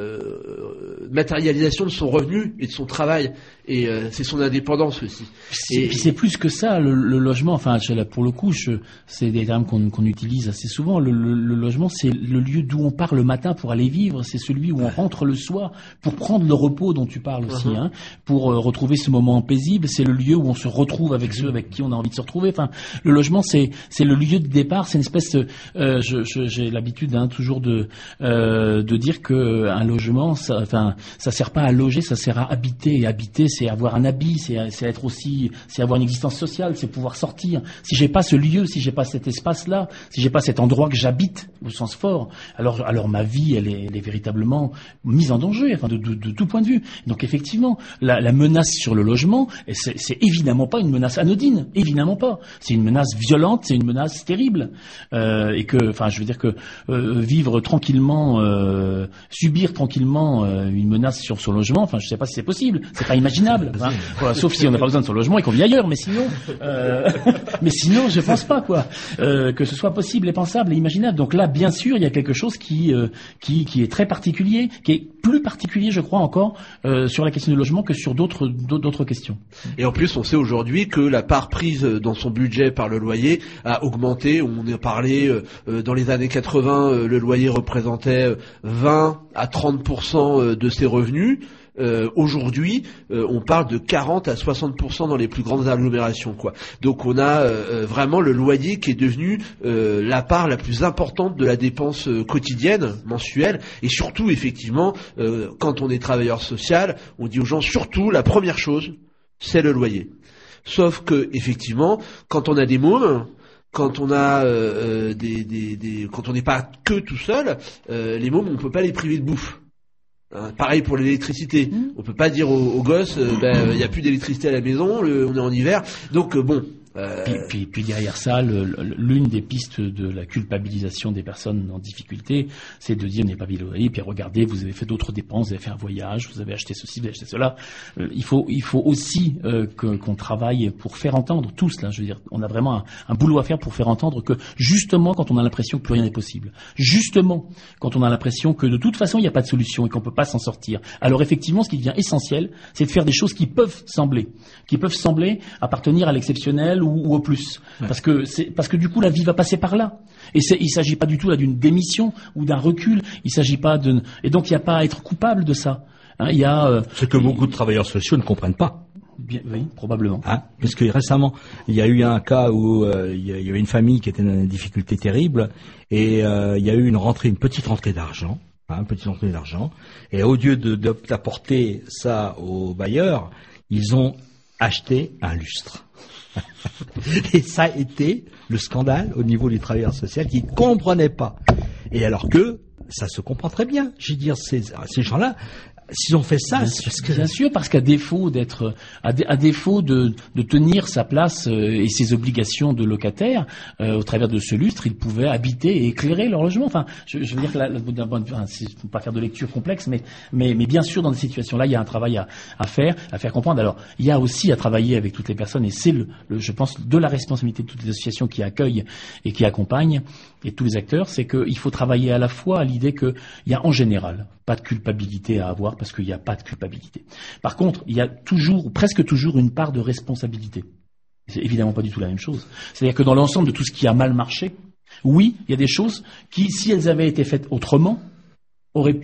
euh, matérialisation de son revenu et de son travail, et euh, c'est son indépendance aussi.
Et puis c'est plus que ça, le, le logement. Enfin, pour le coup, je, c'est des termes qu'on, qu'on utilise assez souvent. Le, le, le logement, c'est le lieu d'où on part le matin pour aller vivre. C'est celui où on rentre le soir pour prendre le repos dont tu parles aussi, uh-huh. hein, pour euh, retrouver ce moment paisible. C'est le lieu où on se retrouve avec ceux avec qui on a envie de se retrouver. Enfin, le logement, c'est c'est le lieu de départ. C'est une espèce. Euh, je, je, j'ai l'habitude hein, toujours de Euh, de dire que un logement, ça, enfin, ça sert pas à loger, ça sert à habiter. Et habiter, c'est avoir un habit, c'est, c'est être aussi, c'est avoir une existence sociale, c'est pouvoir sortir. Si j'ai pas ce lieu, si j'ai pas cet espace-là, si j'ai pas cet endroit que j'habite au sens fort, alors, alors ma vie, elle est, elle est véritablement mise en danger, enfin, de, de, de tout point de vue. Donc effectivement, la, la menace sur le logement, c'est, c'est évidemment pas une menace anodine, évidemment pas. C'est une menace violente, c'est une menace terrible, euh, et que, enfin, je veux dire que euh, vivre tranquillement. Euh, subir tranquillement euh, une menace sur son logement, enfin je sais pas si c'est possible, c'est pas imaginable, hein. Voilà, sauf si on n'a pas besoin de son logement et qu'on vit ailleurs, mais sinon, euh, mais sinon je pense pas quoi euh, que ce soit possible et pensable et imaginable. Donc là, bien sûr, il y a quelque chose qui euh, qui qui est très particulier, qui est plus particulier, je crois encore, euh, sur la question du logement que sur d'autres d'autres questions.
Et en plus, on sait aujourd'hui que la part prise dans son budget par le loyer a augmenté. On a parlé euh, dans les années quatre-vingts, euh, le loyer représentait vingt à trente pour cent de ses revenus. Euh, aujourd'hui, euh, on parle de quarante à soixante pour cent dans les plus grandes agglomérations, quoi. Donc on a euh, vraiment le loyer qui est devenu euh, la part la plus importante de la dépense euh, quotidienne, mensuelle, et surtout, effectivement, euh, quand on est travailleur social, on dit aux gens surtout la première chose, c'est le loyer. Sauf que, effectivement, quand on a des mômes, quand on a euh, des, des, des, quand on n'est pas que tout seul, euh, les mômes, on peut pas les priver de bouffe. Hein, pareil pour l'électricité. Mmh. On peut pas dire aux, aux gosses, il euh, ben, euh, y a plus d'électricité à la maison, le, on est en hiver, donc euh, bon.
Euh... Puis, puis, puis derrière ça, le, le, l'une des pistes de la culpabilisation des personnes en difficulté, c'est de dire n'est pas bilé, puis regardez, vous avez fait d'autres dépenses, vous avez fait un voyage, vous avez acheté ceci, vous avez acheté cela. Euh, il faut, il faut aussi euh, que, qu'on travaille pour faire entendre tout cela. Je veux dire, on a vraiment un, un boulot à faire pour faire entendre que justement, quand on a l'impression que plus rien n'est possible, justement, quand on a l'impression que de toute façon il n'y a pas de solution et qu'on peut pas s'en sortir, alors effectivement, ce qui devient essentiel, c'est de faire des choses qui peuvent sembler, qui peuvent sembler appartenir à l'exceptionnel. Ou, ou au plus, ouais. parce que c'est parce que du coup la vie va passer par là. Et c'est, il s'agit pas du tout là d'une démission ou d'un recul. Il s'agit pas de et donc il n'y a pas à être coupable de ça. Hein, il y a euh,
ce que beaucoup de travailleurs sociaux ne comprennent pas.
Bien, oui, probablement.
Hein, parce que récemment, il y a eu un cas où euh, il y avait une famille qui était dans une difficulté terrible et euh, il y a eu une rentrée, une petite rentrée d'argent. Hein, petite rentrée d'argent. Et au lieu de, de, d'apporter ça aux bailleurs, ils ont acheté un lustre. Et ça a été le scandale au niveau des travailleurs sociaux qui ne comprenaient pas. Et alors que ça se comprend très bien. Je veux dire, ces, ces gens-là, s'ils ont fait ça,
bien,
c'est parce que...
bien sûr, parce qu'à défaut d'être, à, dé, à défaut de, de tenir sa place euh, et ses obligations de locataire, euh, au travers de ce lustre, ils pouvaient habiter et éclairer leur logement. Enfin, je, je veux dire que là, d'un bon, enfin, c'est, faut pas faire de lecture complexe, mais, mais, mais bien sûr, dans des situations-là, il y a un travail à, à faire, à faire comprendre. Alors, il y a aussi à travailler avec toutes les personnes, et c'est le, le, je pense, de la responsabilité de toutes les associations qui accueillent et qui accompagnent, et tous les acteurs, c'est qu'il faut travailler à la fois à l'idée qu'il y a en général pas de culpabilité à avoir, parce qu'il n'y a pas de culpabilité. Par contre, il y a toujours, ou presque toujours, une part de responsabilité. C'est évidemment pas du tout la même chose. C'est-à-dire que dans l'ensemble de tout ce qui a mal marché, oui, il y a des choses qui, si elles avaient été faites autrement, auraient pu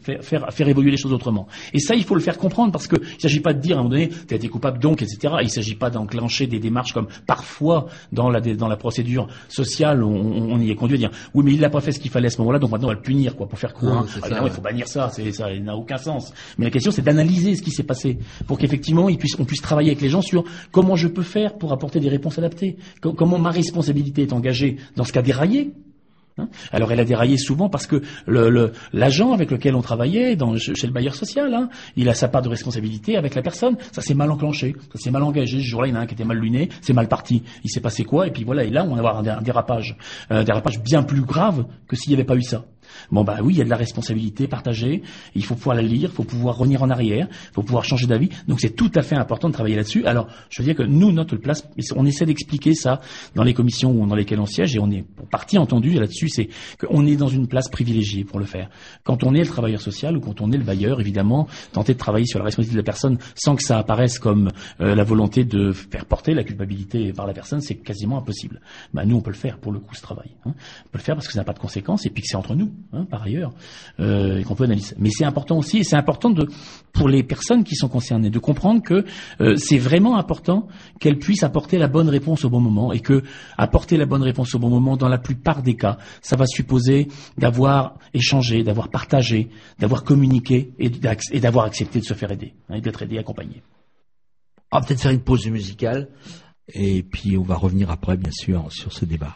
faire, faire, faire évoluer les choses autrement. Et ça, il faut le faire comprendre parce que il s'agit pas de dire à un moment donné, tu as été coupable donc, et cetera. Il s'agit pas d'enclencher des démarches comme parfois dans la dans la procédure sociale, on, on y est conduit à dire oui, mais il n'a pas fait ce qu'il fallait à ce moment-là, donc maintenant on va le punir, quoi, pour faire court.
Non,
hein. Ah, non, il faut bannir ça, c'est ça, il n'a aucun sens. Mais la question, c'est d'analyser ce qui s'est passé pour qu'effectivement, il puisse, on puisse travailler avec les gens sur comment je peux faire pour apporter des réponses adaptées, comment ma responsabilité est engagée dans ce cas déraillé. Hein, alors elle a déraillé souvent parce que le, le, l'agent avec lequel on travaillait dans, chez le bailleur social, hein, il a sa part de responsabilité avec la personne. Ça s'est mal enclenché, ça s'est mal engagé. Ce jour-là, il y en a un qui était mal luné, c'est mal parti. Il s'est passé quoi? Et puis voilà, et là, on va avoir un, un dérapage, un dérapage bien plus grave que s'il n'y avait pas eu ça. Bon bah oui, il y a de la responsabilité partagée, il faut pouvoir la lire, il faut pouvoir revenir en arrière, il faut pouvoir changer d'avis, donc c'est tout à fait important de travailler là-dessus. Alors, je veux dire que nous, notre place, on essaie d'expliquer ça dans les commissions dans lesquelles on siège, et on est pour partie entendu là-dessus, c'est qu'on est dans une place privilégiée pour le faire. Quand on est le travailleur social ou quand on est le bailleur, évidemment, tenter de travailler sur la responsabilité de la personne sans que ça apparaisse comme euh, la volonté de faire porter la culpabilité par la personne, c'est quasiment impossible. Bah nous, on peut le faire pour le coup, ce travail. Hein. On peut le faire parce que ça n'a pas de conséquences et puis que c'est entre nous. Hein, par ailleurs, euh, et qu'on peut analyser. Mais c'est important aussi, et c'est important de, pour les personnes qui sont concernées, de comprendre que euh, c'est vraiment important qu'elles puissent apporter la bonne réponse au bon moment, et que apporter la bonne réponse au bon moment, dans la plupart des cas, ça va supposer d'avoir échangé, d'avoir partagé, d'avoir communiqué et, et d'avoir accepté de se faire aider, hein, et d'être aidé, accompagné.
On va peut-être faire une pause musicale, et puis on va revenir après, bien sûr, sur ce débat.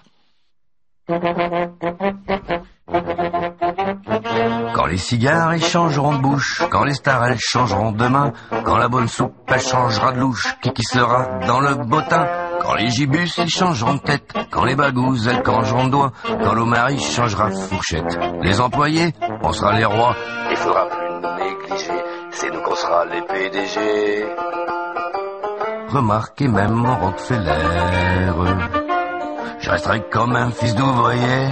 Quand les cigares ils changeront de bouche, quand les stars elles changeront de main, quand la bonne soupe elle changera de louche, qui qui sera dans le bottin, quand les gibus ils changeront de tête, quand les bagouzes elles changeront de doigt, quand l'omari changera de fourchette, les employés on sera les rois, il faudra plus nous négliger, c'est nous qu'on sera les P D G. Remarquez même mon Rockefeller, je resterai comme un fils d'ouvrier,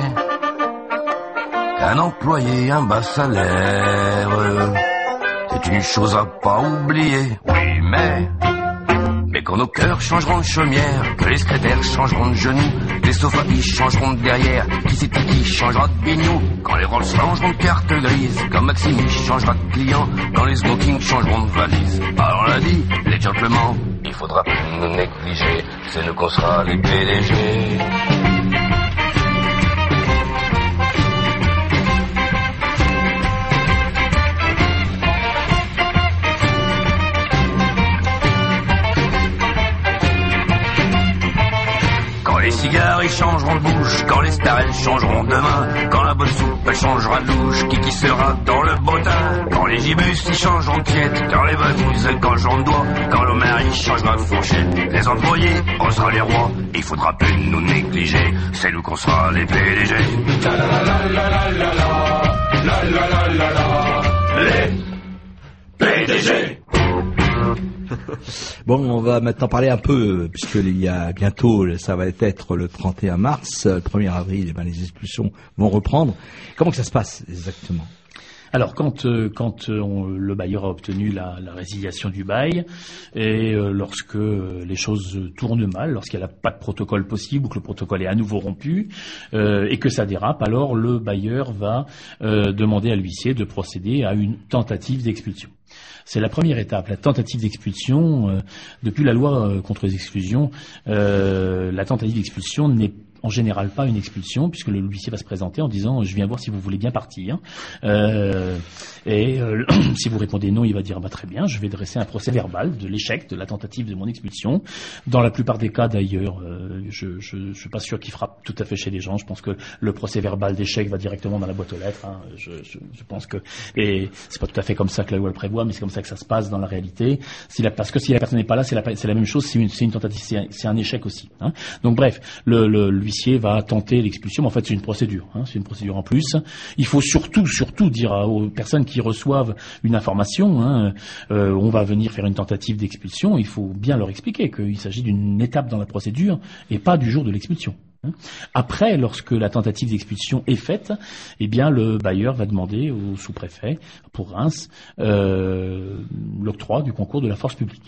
un employé, un bas salaire, c'est une chose à pas oublier. Oui, mais, mais quand nos cœurs changeront de chaumière, que les secrétaires changeront de genoux, les sofas ils changeront de derrière, qui c'est qui changera de bignou, quand les Rolls changeront de carte grise, quand Maxime il changera de client, quand les smokings changeront de valise. Alors on l'a dit, les gentlemen, il faudra plus nous négliger, c'est nous qu'on sera les P D G. Les cigares ils changeront de bouche, quand les stars elles changeront de main, quand la bonne soupe elle changera de louche, qui qui sera dans le bottin, quand les gibus ils changeront de tiède, quand les bagouzes elles changeront de doigt, quand l'omar il changera de fourchette, les employés on sera les rois, il faudra plus nous négliger, c'est nous qu'on sera les P D G. La la la la la la la la la la la, les P D G.
Bon, on va maintenant parler un peu, puisqu'il y a bientôt, ça va être le trente et un mars, le premier avril, eh ben, les expulsions vont reprendre. Comment que ça se passe exactement ?
Alors, quand, euh, quand euh, on, le bailleur a obtenu la, la résiliation du bail, et euh, lorsque euh, les choses tournent mal, lorsqu'il n'y a pas de protocole possible ou que le protocole est à nouveau rompu, euh, et que ça dérape, alors le bailleur va euh, demander à l'huissier de procéder à une tentative d'expulsion. C'est la première étape, la tentative d'expulsion. Euh, depuis la loi euh, contre les exclusions, euh, la tentative d'expulsion n'est en général pas une expulsion, puisque le huissier va se présenter en disant « je viens voir si vous voulez bien partir euh, ». Et euh, si vous répondez non, il va dire bah, « très bien, je vais dresser un procès verbal de l'échec de la tentative de mon expulsion ». Dans la plupart des cas d'ailleurs, euh, je ne suis pas sûr qu'il frappe tout à fait chez les gens. Je pense que le procès verbal d'échec va directement dans la boîte aux lettres. Hein. Je, je, je pense que et c'est pas tout à fait comme ça que la loi le prévoit, mais c'est comme ça que ça se passe dans la réalité. Si la, parce que si la personne n'est pas là, c'est la, c'est la même chose, c'est une, c'est une tentative, c'est un, c'est un échec aussi. Hein. Donc bref, le, le, l'huissier va tenter l'expulsion, mais en fait c'est une procédure, hein, c'est une procédure en plus. Il faut surtout, surtout dire aux personnes qui reçoivent une information, hein, euh, on va venir faire une tentative d'expulsion, il faut bien leur expliquer qu'il s'agit d'une étape dans la procédure et pas du jour de l'expulsion. Après, lorsque la tentative d'expulsion est faite, eh bien le bailleur va demander au sous-préfet pour Reims euh, l'octroi du concours de la force publique.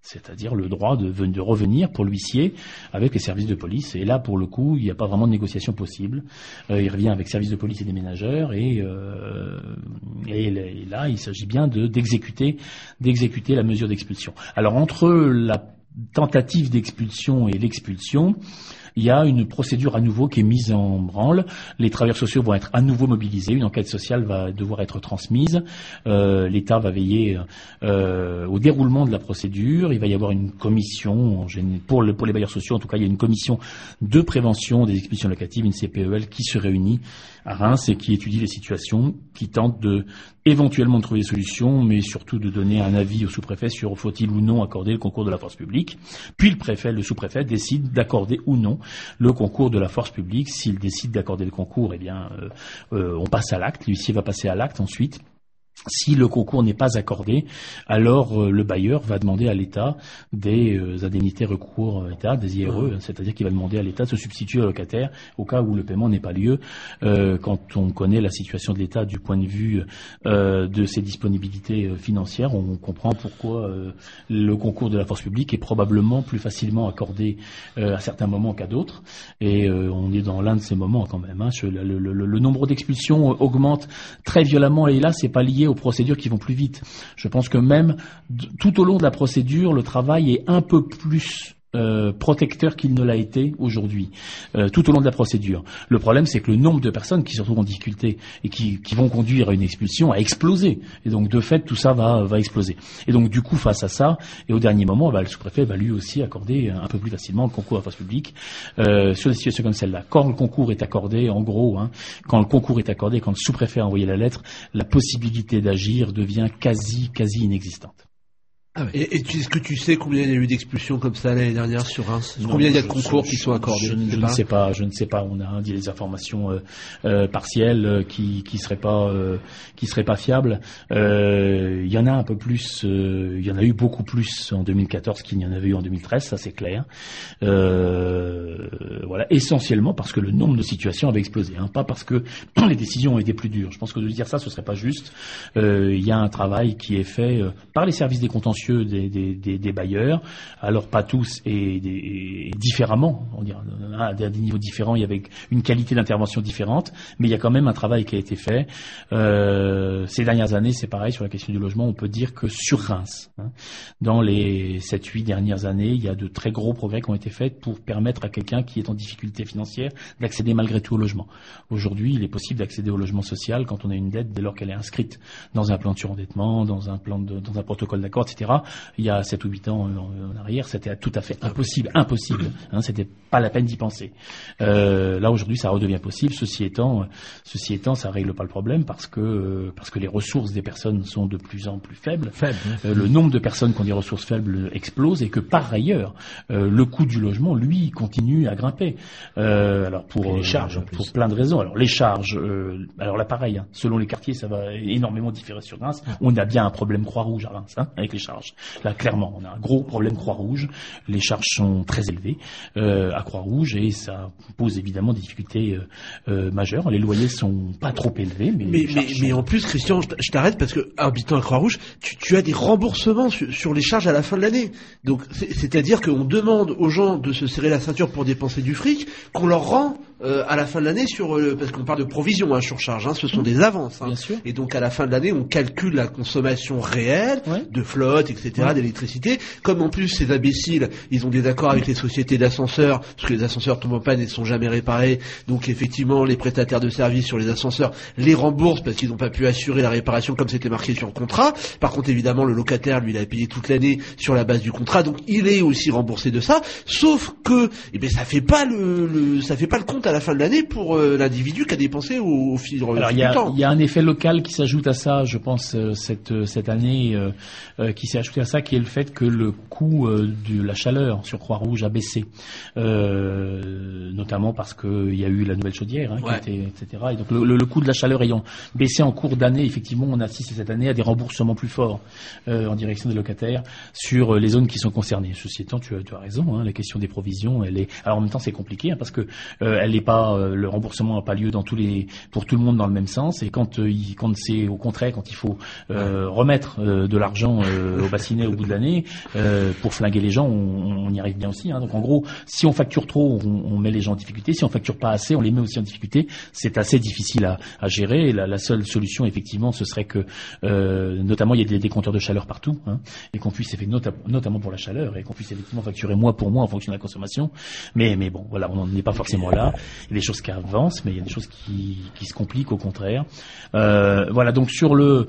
c'est-à-dire le droit de, de revenir pour l'huissier avec les services de police. Et là, pour le coup, il n'y a pas vraiment de négociation possible. Euh, il revient avec services de police et déménageurs, et, euh, et, et là, il s'agit bien de, d'exécuter, d'exécuter la mesure d'expulsion. Alors, entre la tentative d'expulsion et l'expulsion, il y a une procédure à nouveau qui est mise en branle. Les travailleurs sociaux vont être à nouveau mobilisés. Une enquête sociale va devoir être transmise. Euh, L'État va veiller euh, au déroulement de la procédure. Il va y avoir une commission, pour, le, pour les bailleurs sociaux en tout cas, il y a une commission de prévention des expulsions locatives, une C P E L, qui se réunit à Reims et qui étudie les situations, qui tente de éventuellement de trouver des solutions, mais surtout de donner un avis au sous-préfet sur faut-il ou non accorder le concours de la force publique. Puis le préfet, le sous-préfet décide d'accorder ou non le concours de la force publique. S'il décide d'accorder le concours, eh bien, euh, euh, on passe à l'acte. L'huissier va passer à l'acte ensuite. Si le concours n'est pas accordé, alors euh, le bailleur va demander à l'État des euh, indemnités recours euh, État, des I R E, c'est-à-dire qu'il va demander à l'État de se substituer au locataire au cas où le paiement n'est pas lieu. Euh, quand on connaît la situation de l'État du point de vue euh, de ses disponibilités euh, financières, on comprend pourquoi euh, le concours de la force publique est probablement plus facilement accordé euh, à certains moments qu'à d'autres. Et euh, on est dans l'un de ces moments quand même. Hein. Le, le, le, le nombre d'expulsions augmente très violemment, et là, c'est pas lié aux procédures qui vont plus vite. Je pense que même tout au long de la procédure, le travail est un peu plus Euh, protecteur qu'il ne l'a été aujourd'hui, euh, tout au long de la procédure. Le problème, c'est que le nombre de personnes qui se retrouvent en difficulté et qui, qui vont conduire à une expulsion a explosé. Et donc, de fait, tout ça va, va exploser. Et donc, du coup, face à ça, et au dernier moment, bah, le sous-préfet va lui aussi accorder un peu plus facilement le concours à la force publique euh, sur des situations comme celle-là. Quand le concours est accordé, en gros, hein, quand le concours est accordé, quand le sous-préfet a envoyé la lettre, la possibilité d'agir devient quasi, quasi inexistante.
Ah ouais. Et, et tu, est-ce que tu sais combien il y a eu d'expulsions comme ça l'année dernière sur Reims?
Non,
Combien il y a de
je,
concours
je,
qui sont accordés?
Je, je, je ne sais pas, je ne sais pas. On a dit des informations euh, euh, partielles euh, qui qui seraient pas euh, qui seraient pas fiables. Euh, il y en a un peu plus. Euh, il y en a eu beaucoup plus en deux mille quatorze qu'il n'y en avait eu en deux mille treize, ça c'est clair. Euh, voilà, essentiellement parce que le nombre de situations avait explosé, hein, pas parce que les décisions ont été plus dures. Je pense que de dire ça, ce serait pas juste. Euh, il y a un travail qui est fait euh, par les services des contentieux des, des, des, des bailleurs, alors pas tous et, des, et différemment, on dirait, à des niveaux différents, il y avait une qualité d'intervention différente, mais il y a quand même un travail qui a été fait. Euh, ces dernières années, c'est pareil sur la question du logement, on peut dire que sur Reims, hein, dans les sept huit dernières années, il y a de très gros progrès qui ont été faits pour permettre à quelqu'un qui est en difficulté financière d'accéder malgré tout au logement. Aujourd'hui, il est possible d'accéder au logement social quand on a une dette dès lors qu'elle est inscrite dans un plan de surendettement, dans un plan de, dans un protocole d'accord, et cetera. Il y a sept ou huit ans en, en arrière, c'était tout à fait impossible, impossible. Hein, c'était pas la peine d'y penser. Euh, là aujourd'hui, ça redevient possible. Ceci étant, ceci étant, ça règle pas le problème parce que euh, parce que les ressources des personnes sont de plus en plus faibles. Faible, euh, le nombre de personnes qui ont des ressources faibles explose et que par ailleurs, euh, le coût du logement, lui, continue à grimper. Euh, alors pour
les charges, en plus.
Pour plein de raisons. Alors les charges, euh, alors là pareil, hein, selon les quartiers, ça va énormément différer sur Reims. On a bien un problème Croix-Rouge à Reims, hein, avec les charges. Là, clairement, on a un gros problème Croix-Rouge. Les charges sont très élevées euh, à Croix-Rouge et ça pose évidemment des difficultés euh, euh, majeures. Les loyers sont pas trop élevés, mais
mais, mais,
sont...
mais en plus, Christian, je t'arrête parce que habitant à Croix-Rouge, tu, tu as des remboursements sur, sur les charges à la fin de l'année. Donc, c'est, c'est-à-dire qu'on demande aux gens de se serrer la ceinture pour dépenser du fric, qu'on leur rend euh, à la fin de l'année sur euh, parce qu'on parle de provision hein, sur charge, hein, ce sont des avances. Hein.
Bien sûr.
Et donc à la fin de l'année, on calcule la consommation réelle
ouais.
de flotte, et cetera, ouais. d'électricité. Comme en plus ces imbéciles, ils ont des accords avec les sociétés d'ascenseurs, parce que les ascenseurs tombent en panne et ne sont jamais réparés. Donc effectivement, les prestataires de services sur les ascenseurs les remboursent parce qu'ils n'ont pas pu assurer la réparation comme c'était marqué sur le contrat. Par contre, évidemment, le locataire, lui, il a payé toute l'année sur la base du contrat, donc il est aussi remboursé de ça. Sauf que, eh ben, ça fait pas le, le ça fait pas le compte à la fin de l'année pour euh, l'individu qui a dépensé au, au fil,
Alors,
fil
y a,
du temps.
Il y a un effet local qui s'ajoute à ça, je pense, euh, cette cette année, euh, euh, qui s'est ajouté à ça, qui est le fait que le coût euh, de la chaleur sur Croix-Rouge a baissé, euh, notamment parce que il y a eu la nouvelle chaudière, hein,
ouais.
qui était, et cetera. Et donc le, le, le coût de la chaleur ayant baissé en cours d'année, effectivement, on assiste cette année à des remboursements plus forts euh, en direction des locataires sur les zones qui sont concernées. Ceci étant, tu as, tu as raison, hein, la question des provisions, elle est. Alors en même temps, c'est compliqué. compliquée, hein, parce que euh, elle n'est pas, euh, le remboursement n'a pas lieu dans tous les, pour tout le monde dans le même sens. Et quand, euh, il, quand c'est au contraire, quand il faut euh, remettre euh, de l'argent euh, au bassinet au bout de l'année euh, pour flinguer les gens, on, on y arrive bien aussi. Hein. Donc en gros, si on facture trop, on, on met les gens en difficulté. Si on facture pas assez, on les met aussi en difficulté. C'est assez difficile à, à gérer. Et la, la seule solution, effectivement, ce serait que, euh, notamment, il y a des, des compteurs de chaleur partout, hein, et qu'on puisse, nota- notamment pour la chaleur, et qu'on puisse effectivement facturer mois pour mois en fonction de la consommation. Mais, mais bon, voilà, on n'est pas forcément là. Il y a des choses qui avancent, mais il y a des choses qui, qui se compliquent au contraire. Euh, voilà, donc sur le,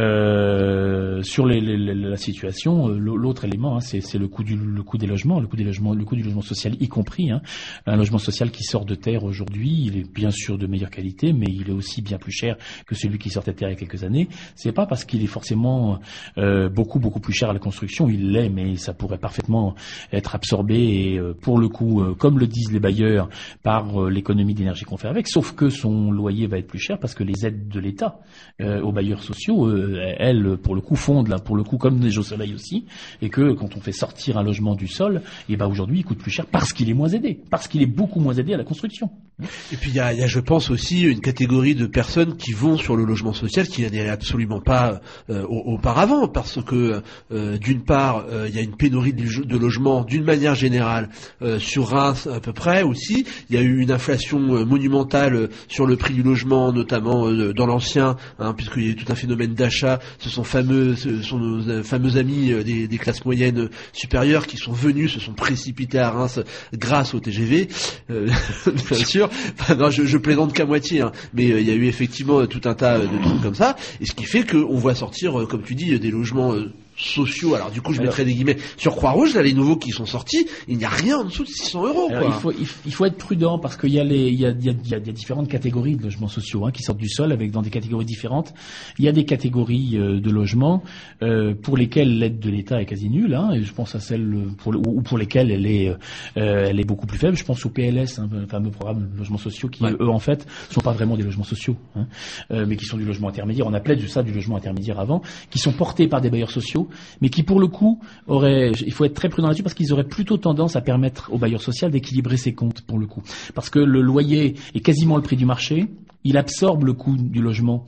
euh, sur les, les, les, la situation, l'autre élément, hein, c'est, c'est le coût du, le coût des logements, le coût des logements, le coût du logement social y compris. Hein. Un logement social qui sort de terre aujourd'hui, il est bien sûr de meilleure qualité, mais il est aussi bien plus cher que celui qui sortait de terre il y a quelques années. C'est pas parce qu'il est forcément euh, beaucoup beaucoup plus cher à la construction, il l'est, mais ça pourrait parfaitement être absorbé et euh, pour le coup, euh, comme le disent les bailleurs, par euh, l'économie d'énergie qu'on fait avec. Sauf que son loyer va être plus cher parce que les aides de l'État euh, aux bailleurs sociaux, euh, elles, pour le coup, fondent là, pour le coup, comme Neige au soleil aussi, et que quand on fait sortir un logement du sol, et ben aujourd'hui, il coûte plus cher parce qu'il est moins aidé, parce qu'il est beaucoup moins aidé à la construction.
Et puis il y a, il y a, je pense aussi, une catégorie de personnes qui vont sur le logement social qui n'allaient absolument pas euh, auparavant, parce que euh, d'une part, euh, il y a une pénurie de, de logements d'une manière générale euh, sur Reims à peu près aussi. Il y a eu une inflation euh, monumentale sur le prix du logement, notamment euh, dans l'ancien, hein, puisqu'il y a eu tout un phénomène d'achat. Ce sont fameux, ce sont nos euh, fameux amis euh, des, des classes moyennes euh, supérieures qui sont venus, se sont précipités à Reims grâce au T G V, euh, bien sûr. Enfin, non, je, je plaisante qu'à moitié, hein, mais euh, il y a eu effectivement tout un tas de trucs comme ça, et ce qui fait qu'on voit sortir, euh, comme tu dis, des logements euh, sociaux. Alors du coup, je alors, mettrai des guillemets sur Croix-Rouge. Là, les nouveaux qui sont sortis, il n'y a rien en dessous de six cents euros.
Alors,
quoi.
Il faut, il, il faut être prudent parce qu'il y a les, il y a, il y a, il y a des différentes catégories de logements sociaux hein, qui sortent du sol avec dans des catégories différentes. Il y a des catégories euh, de logements euh, pour lesquelles l'aide de l'État est quasi nulle. Hein, et je pense à celles pour le, ou pour lesquelles elle est, euh, elle est beaucoup plus faible. Je pense au P L S, hein, le fameux programme de logements sociaux, qui ouais. eux en fait sont pas vraiment des logements sociaux, hein, euh, mais qui sont du logement intermédiaire. On appelait ça du logement intermédiaire avant, qui sont portés par des bailleurs sociaux, mais qui pour le coup auraient, il faut être très prudent là-dessus parce qu'ils auraient plutôt tendance à permettre au bailleur social d'équilibrer ses comptes pour le coup, parce que le loyer est quasiment le prix du marché. Il absorbe le coût du logement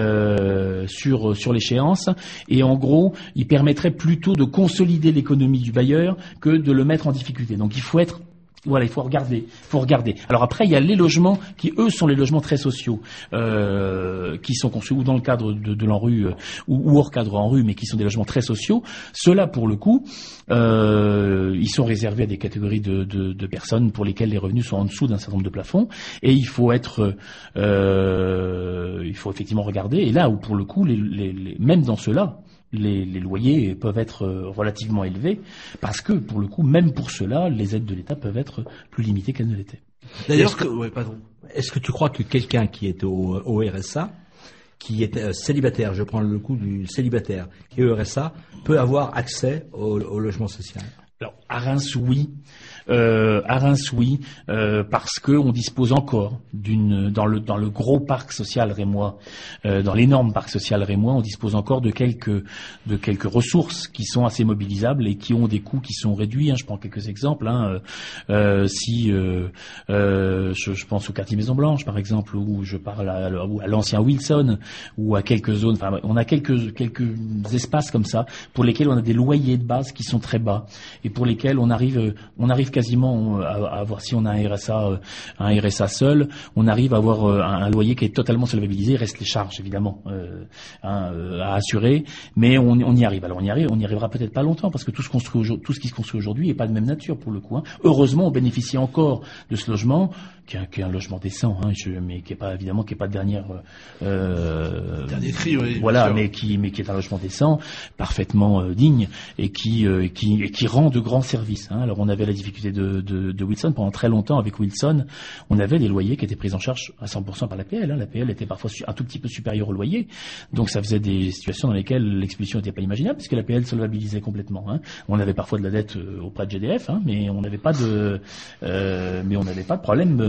euh, sur sur l'échéance et en gros, il permettrait plutôt de consolider l'économie du bailleur que de le mettre en difficulté. Donc il faut être Voilà, il faut regarder, il faut regarder. Alors après, il y a les logements qui, eux, sont les logements très sociaux, euh, qui sont construits ou dans le cadre de, de l'ANRU euh, ou, ou hors cadre ANRU, mais qui sont des logements très sociaux. Ceux-là, pour le coup, euh, ils sont réservés à des catégories de, de, de personnes pour lesquelles les revenus sont en dessous d'un certain nombre de plafonds. Et il faut être, euh, il faut effectivement regarder. Et là où, pour le coup, les, les, les, même dans ceux-là, Les, les loyers peuvent être relativement élevés parce que, pour le coup, même pour cela, les aides de l'État peuvent être plus limitées qu'elles ne l'étaient.
D'ailleurs, est-ce que, ouais, pardon.
Est-ce que tu crois que quelqu'un qui est au, au R S A, qui est euh, célibataire, je prends le coup du célibataire, qui est au R S A, peut avoir accès au, au logement social?
Alors, à Reims, oui. Euh, à Reims, oui, euh, parce que on dispose encore d'une dans le dans le gros parc social rémois, euh, dans l'énorme parc social rémois, on dispose encore de quelques de quelques ressources qui sont assez mobilisables et qui ont des coûts qui sont réduits. Hein. Je prends quelques exemples. Hein. Euh, si euh, euh, je, je pense au quartier Maison Blanche, par exemple, où je parle à, à l'ancien Wilson, ou à quelques zones. Enfin, on a quelques quelques espaces comme ça pour lesquels on a des loyers de base qui sont très bas et pour lesquels on arrive on arrive quasiment à avoir, si on a un R S A, un R S A seul, on arrive à avoir un, un loyer qui est totalement solvabilisé. Il reste les charges évidemment euh, hein, à assurer, mais on, on y arrive. Alors on y arrive, on y arrivera peut-être pas longtemps parce que tout ce, construit tout ce qui se construit aujourd'hui n'est pas de même nature pour le coup. Hein. Heureusement, on bénéficie encore de ce logement qui est, qui est un logement décent, hein, je, mais qui est pas évidemment qui est pas de dernière euh,
dernier cri, oui,
voilà, mais qui mais qui est un logement décent, parfaitement euh, digne et qui euh, qui et qui rend de grands services. Hein. Alors on avait la difficulté de, de, de Wilson pendant très longtemps avec Wilson, on avait des loyers qui étaient pris en charge à cent pour cent par l'A P L. Hein. L'A P L était parfois un tout petit peu supérieur au loyer, donc ça faisait des situations dans lesquelles l'expulsion n'était pas imaginable puisque l'A P L solvabilisait complètement. Hein. On avait parfois de la dette auprès de G D F, hein, mais on n'avait pas de euh, mais on n'avait pas de problème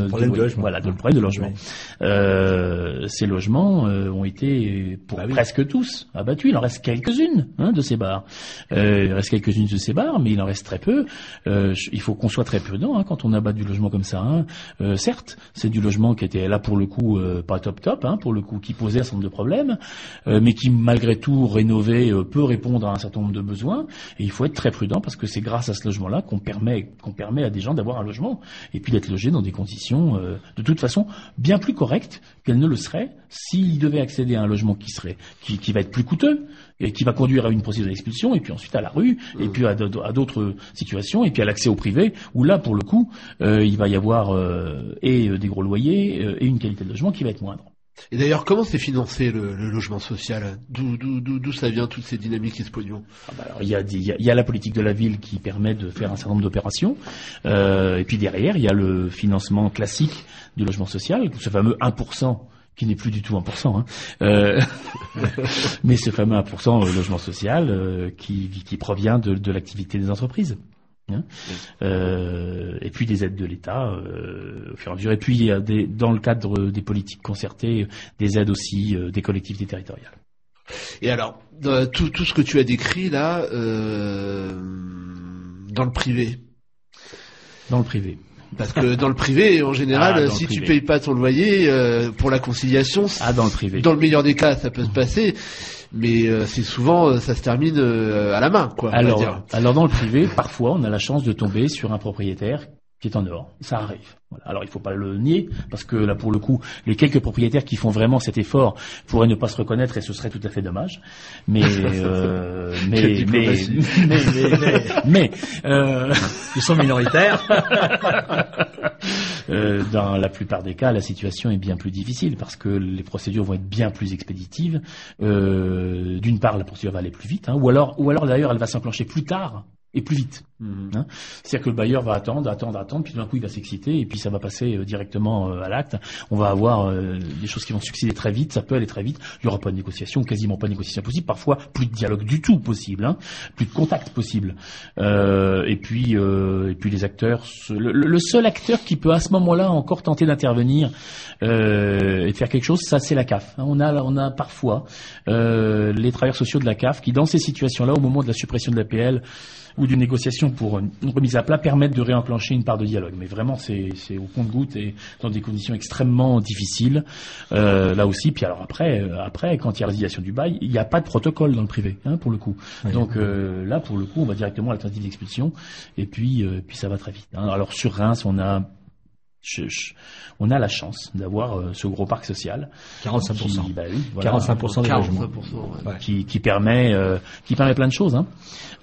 problème
de,
de logement.
Voilà, de, le problème de logement. Oui. Euh, ces logements euh, ont été pour bah oui. presque tous abattus. Il en reste quelques-unes hein, de ces barres. Euh, il reste quelques-unes de ces barres, mais il en reste très peu. Euh, il faut qu'on soit très prudent hein, quand on abat du logement comme ça. Hein. Euh, certes, c'est du logement qui était là pour le coup euh, pas top top, hein, pour le coup qui posait un certain nombre de problèmes, euh, mais qui malgré tout rénové euh, peut répondre à un certain nombre de besoins. Et il faut être très prudent parce que c'est grâce à ce logement-là qu'on permet qu'on permet à des gens d'avoir un logement et puis d'être logés dans des conditions euh, de toute façon bien plus correctes qu'elles ne le seraient s'ils devaient accéder à un logement qui serait qui, qui va être plus coûteux et qui va conduire à une procédure d'expulsion et puis ensuite à la rue et puis à d'autres situations et puis à l'accès au privé où là pour le coup euh, il va y avoir euh, et des gros loyers euh, et une qualité de logement qui va être moindre.
Et d'ailleurs, comment c'est financé le, le logement social? D'où, d'où, d'où, d'où ça vient toutes ces dynamiques et ce pognon?
Ah bah alors, il y a, il y a, il y a la politique de la ville qui permet de faire un certain nombre d'opérations, euh, et puis derrière, il y a le financement classique du logement social, ce fameux un pour cent qui n'est plus du tout un pour cent, hein. euh, mais ce fameux un pour cent logement social euh, qui, qui provient de, de l'activité des entreprises. Hein euh, et puis des aides de l'État euh, au fur et à mesure. Et puis il y a des, dans le cadre des politiques concertées, des aides aussi euh, des collectivités territoriales.
Et alors, tout, tout ce que tu as décrit là, euh, dans le privé.
Dans le privé.
Parce que dans le privé, en général, ah, si tu payes pas ton loyer euh, pour la conciliation,
ah, dans le privé.
Dans le meilleur des cas, ça peut se passer. Mais euh, c'est souvent, ça se termine euh, à la main, quoi.
Alors,
on va dire.
alors dans le privé, parfois, on a la chance de tomber sur un propriétaire qui est en dehors. Ça arrive. Voilà. Alors il faut pas le nier, parce que là pour le coup, les quelques propriétaires qui font vraiment cet effort pourraient ne pas se reconnaître et ce serait tout à fait dommage. Mais euh, mais, mais, mais mais mais mais euh,
ils sont minoritaires.
euh, dans la plupart des cas, la situation est bien plus difficile parce que les procédures vont être bien plus expéditives. Euh, d'une part, la procédure va aller plus vite, hein, ou alors ou alors d'ailleurs elle va s'enclencher plus tard. Et plus vite. Mmh. Hein. C'est-à-dire que le bailleur va attendre, attendre, attendre, puis tout d'un coup il va s'exciter, et puis ça va passer euh, directement euh, à l'acte. On va avoir euh, des choses qui vont succéder très vite, ça peut aller très vite. Il n'y aura pas de négociation, quasiment pas de négociation possible. Parfois, plus de dialogue du tout possible, hein. Plus de contact possible. Euh, et puis, euh, et puis les acteurs. Le, le seul acteur qui peut à ce moment-là encore tenter d'intervenir euh, et de faire quelque chose, ça c'est la C A F. Hein. On a, on a parfois euh, les travailleurs sociaux de la C A F qui, dans ces situations-là, au moment de la suppression de l'A P L ou d'une négociation pour une remise à plat, permettent de réenclencher une part de dialogue. Mais vraiment, c'est, c'est au compte-gouttes et dans des conditions extrêmement difficiles. Euh, là aussi, puis alors après, après, quand il y a résiliation du bail, il n'y a pas de protocole dans le privé, hein, pour le coup. Oui. Donc euh, là, pour le coup, on va directement à la tentative d'expulsion, et puis, euh, puis ça va très vite. Hein. Alors sur Reims, on a Je, je, on a la chance d'avoir euh, ce gros parc social.
quarante-cinq pour cent.
Qui, bah oui, voilà,
quarante-cinq pour cent des logements.
Ouais. Qui, qui permet, euh, qui permet plein de choses. Hein.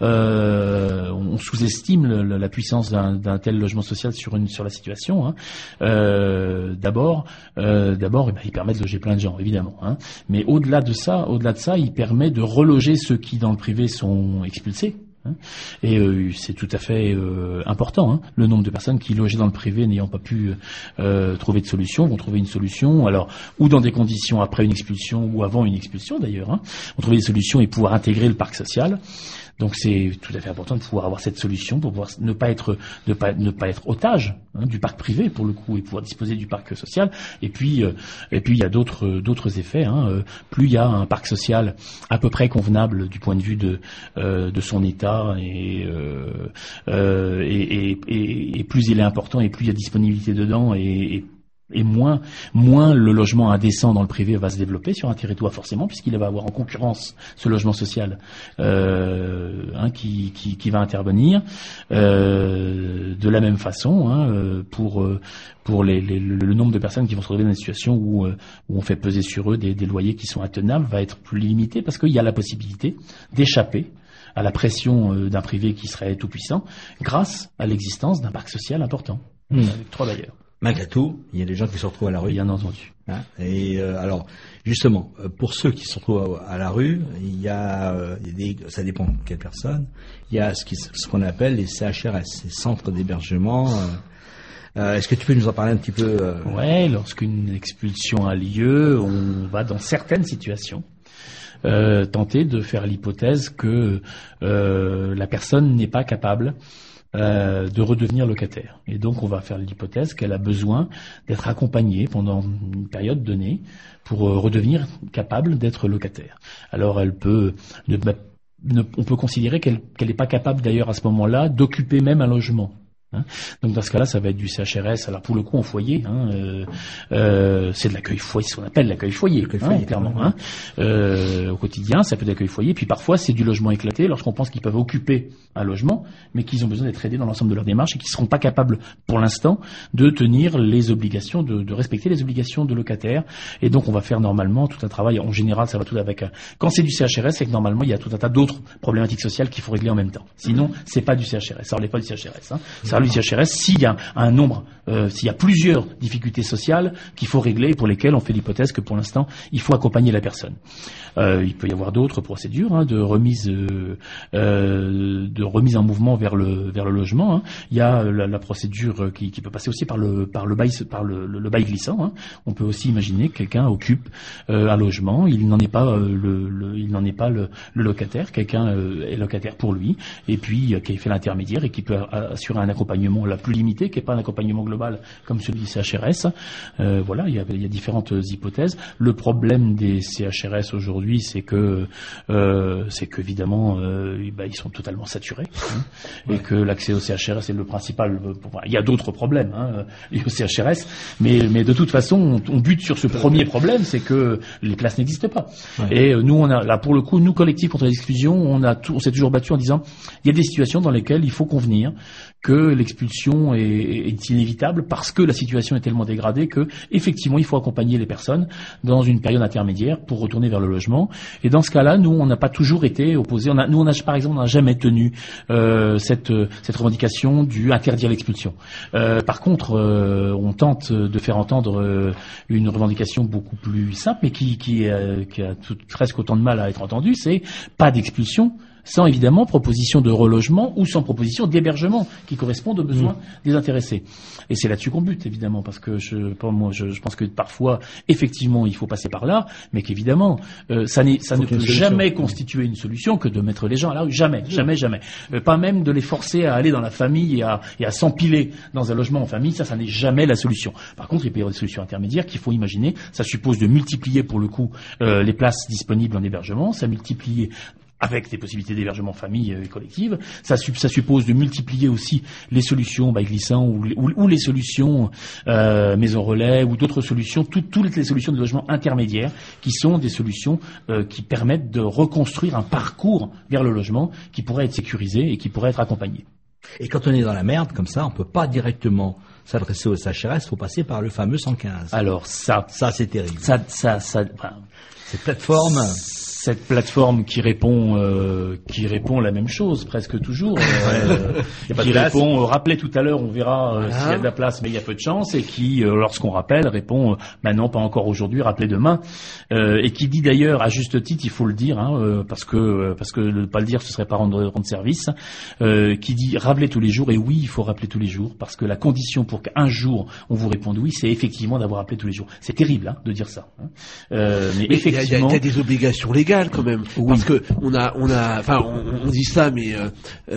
Euh, on sous-estime le, la puissance d'un, d'un tel logement social sur une, sur la situation. Hein. Euh, d'abord, euh, d'abord, eh ben, il permet de loger plein de gens, évidemment. Hein. Mais au-delà de ça, au-delà de ça, il permet de reloger ceux qui, dans le privé, sont expulsés. Et euh, c'est tout à fait euh, important, hein. Le nombre de personnes qui logeaient dans le privé n'ayant pas pu euh, trouver de solution vont trouver une solution, alors ou dans des conditions après une expulsion ou avant une expulsion d'ailleurs, hein, vont trouver des solutions et pouvoir intégrer le parc social. Donc c'est tout à fait important de pouvoir avoir cette solution pour pouvoir ne pas être ne pas ne pas être otage, hein, du parc privé pour le coup et pouvoir disposer du parc social. Et puis euh, et puis il y a d'autres d'autres effets. Hein. Euh, plus il y a un parc social à peu près convenable du point de vue de euh, de son état et, euh, euh, et, et, et et plus il est important et plus il y a disponibilité dedans et, et Et moins, moins le logement indécent dans le privé va se développer sur un territoire forcément, puisqu'il va avoir en concurrence ce logement social euh, hein, qui, qui, qui va intervenir. Euh, de la même façon, hein, pour pour les, les, le nombre de personnes qui vont se retrouver dans des situations où, où on fait peser sur eux des, des loyers qui sont intenables va être plus limité, parce qu'il y a la possibilité d'échapper à la pression d'un privé qui serait tout puissant, grâce à l'existence d'un parc social important, mmh. avec trois bailleurs.
Malgré tout, il y a des gens qui se retrouvent à la rue.
Bien entendu.
Hein, et euh, alors, justement, pour ceux qui se retrouvent à, à la rue, il y a, euh, des, ça dépend de quelle personne, il y a ce, qui, ce qu'on appelle les C H R S, les centres d'hébergement. Euh, euh, est-ce que tu peux nous en parler un petit peu euh...
Ouais, lorsqu'une expulsion a lieu, on va dans certaines situations Euh, tenter de faire l'hypothèse que euh, la personne n'est pas capable euh, de redevenir locataire. Et donc on va faire l'hypothèse qu'elle a besoin d'être accompagnée pendant une période donnée pour euh, redevenir capable d'être locataire. Alors elle peut, ne, ne, on peut considérer qu'elle qu'elle n'est pas capable d'ailleurs à ce moment-là d'occuper même un logement. Hein. Donc dans ce cas-là, ça va être du C H R S. Alors pour le coup, en foyer, hein, euh, euh, c'est de l'accueil foyer, ce qu'on appelle l'accueil foyer, l'accueil hein, foyer clairement. Hein. Euh, au quotidien, ça peut être l'accueil foyer. Puis parfois, c'est du logement éclaté. Lorsqu'on pense qu'ils peuvent occuper un logement, mais qu'ils ont besoin d'être aidés dans l'ensemble de leur démarche et qu'ils seront pas capables, pour l'instant, de tenir les obligations, de, de respecter les obligations de locataire. Et donc, on va faire normalement tout un travail. En général, ça va tout avec. Un... Quand c'est du C H R S, c'est que normalement, il y a tout un tas d'autres problématiques sociales qu'il faut régler en même temps. Sinon, c'est pas du C H R S. Ça relève pas du C H R S. Hein. Ça du C H R S, s'il y a un nombre, euh, s'il y a plusieurs difficultés sociales qu'il faut régler et pour lesquelles on fait l'hypothèse que pour l'instant, il faut accompagner la personne. Euh, il peut y avoir d'autres procédures hein, de remise, euh, euh, de remise en mouvement vers le vers le logement. Hein. Il y a la, la procédure qui, qui peut passer aussi par le par le bail par le, le, le bail glissant. Hein. On peut aussi imaginer que quelqu'un occupe euh, un logement, il n'en est pas euh, le, le il n'en est pas le, le locataire, quelqu'un euh, est locataire pour lui et puis euh, qui fait l'intermédiaire et qui peut assurer un accompagnement la plus limité, qui n'est pas un accompagnement global comme celui du C H R S. Euh, voilà, il y, a, il y a différentes hypothèses. Le problème des C H R S aujourd'hui, c'est que, euh, c'est qu'évidemment, euh, bah, ils sont totalement saturés hein, ouais. et que l'accès au C H R S est le principal. Enfin, il y a d'autres problèmes hein, liés au C H R S, mais, mais de toute façon, on, on bute sur ce premier problème, c'est que les places n'existent pas. Ouais. Et euh, nous, on a là pour le coup, nous collectifs contre l'exclusion, on a, tout, on s'est toujours battu en disant, il y a des situations dans lesquelles il faut convenir que l'expulsion est, est inévitable parce que la situation est tellement dégradée que effectivement il faut accompagner les personnes dans une période intermédiaire pour retourner vers le logement. Et dans ce cas-là, nous on n'a pas toujours été opposés. On a, nous on a par exemple on n'a jamais tenu euh, cette cette revendication du interdire l'expulsion. Euh, par contre, euh, on tente de faire entendre euh, une revendication beaucoup plus simple, mais qui qui, euh, qui a tout, presque autant de mal à être entendue. C'est pas d'expulsion, sans évidemment proposition de relogement ou sans proposition d'hébergement qui correspondent aux besoins mmh. des intéressés. Et c'est là-dessus qu'on bute, évidemment, parce que je, pour moi, je, je pense que parfois, effectivement, il faut passer par là, mais qu'évidemment, euh, ça, n'est, ça ne peut jamais constituer une solution que de mettre les gens à la rue. Jamais, mmh. jamais, jamais. Euh, pas même de les forcer à aller dans la famille et à, et à s'empiler dans un logement en famille, ça, ça n'est jamais la solution. Par contre, il peut y avoir des solutions intermédiaires qu'il faut imaginer. Ça suppose de multiplier, pour le coup, euh, les places disponibles en hébergement, ça multiplier avec des possibilités d'hébergement famille euh, collective. Ça, ça suppose de multiplier aussi les solutions bail glissant ou, ou, ou les solutions euh, maison relais ou d'autres solutions, tout, toutes les solutions de logement intermédiaire qui sont des solutions euh, qui permettent de reconstruire un parcours vers le logement qui pourrait être sécurisé et qui pourrait être accompagné.
Et quand on est dans la merde comme ça, on peut pas directement s'adresser au C H R S, il faut passer par le fameux cent quinze.
Alors ça,
ça c'est terrible.
Ça, ça, ça. Enfin,
cette plateforme.
Cette plateforme qui répond, euh, qui répond la même chose presque toujours, euh, qui répond, euh, rappelez tout à l'heure, on verra euh, voilà. s'il y a de la place, mais il y a peu de chance, et qui, euh, lorsqu'on rappelle, répond, euh, bah non, pas encore aujourd'hui, rappelez demain, euh, et qui dit d'ailleurs, à juste titre, il faut le dire, hein, euh, parce que euh, parce que ne pas le dire, ce serait pas rendre, rendre service, euh, qui dit rappelez tous les jours, et oui, il faut rappeler tous les jours, parce que la condition pour qu'un jour on vous réponde oui, c'est effectivement d'avoir appelé tous les jours. C'est terrible hein, de dire ça, hein. Euh, mais, mais effectivement,
il y, y a des obligations légales quand même, oui. Parce que on a, on a, enfin, on, on dit ça, mais enfin,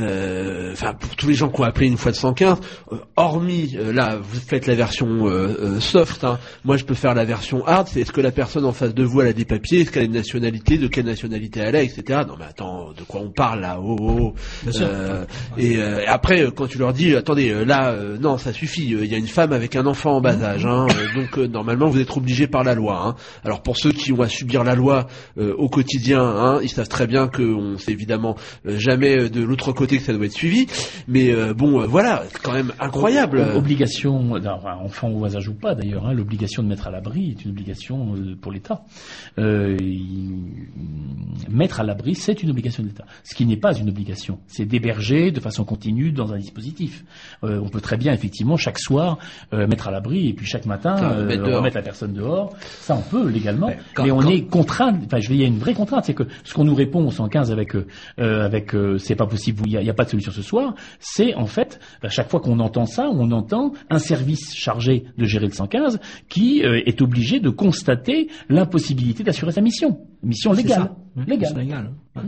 euh, euh, pour tous les gens qui ont appelé une fois de cent quinze, euh, hormis euh, là, vous faites la version euh, euh, soft. Hein, moi, je peux faire la version hard. C'est est-ce que la personne en face de vous elle a des papiers, est-ce qu'elle a une nationalité, de quelle nationalité elle est, et cetera. Non, mais attends, de quoi on parle là? Oh, oh, oh. Euh, et, euh, et après, quand tu leur dis, attendez, là, euh, non, ça suffit. Il y a une femme avec un enfant en bas âge, hein, euh, donc euh, normalement, vous êtes obligé par la loi. Hein. Alors pour ceux qui ont à subir la loi euh, au quotidien, hein, ils savent très bien qu'on sait évidemment euh, jamais de l'autre côté que ça doit être suivi, mais euh, bon, euh, voilà, c'est quand même incroyable.
Obligation, enfin, enfant au âge ou pas d'ailleurs, hein, l'obligation de mettre à l'abri est une obligation euh, pour l'État. Euh, il... Mettre à l'abri, c'est une obligation de l'État. Ce qui n'est pas une obligation, c'est d'héberger de façon continue dans un dispositif. Euh, on peut très bien effectivement chaque soir euh, mettre à l'abri et puis chaque matin euh, remettre la personne dehors. Ça, on peut légalement, mais, quand, mais on quand... est contraint. Enfin, je veux dire, il y a une vraie contrainte, c'est que ce qu'on nous répond au cent quinze avec euh, avec euh, c'est pas possible, il y, y a pas de solution ce soir, c'est en fait à chaque fois qu'on entend ça, on entend un service chargé de gérer le cent quinze qui euh, est obligé de constater l'impossibilité d'assurer sa mission, mission légale,
oui,
légale.
légal. Hein.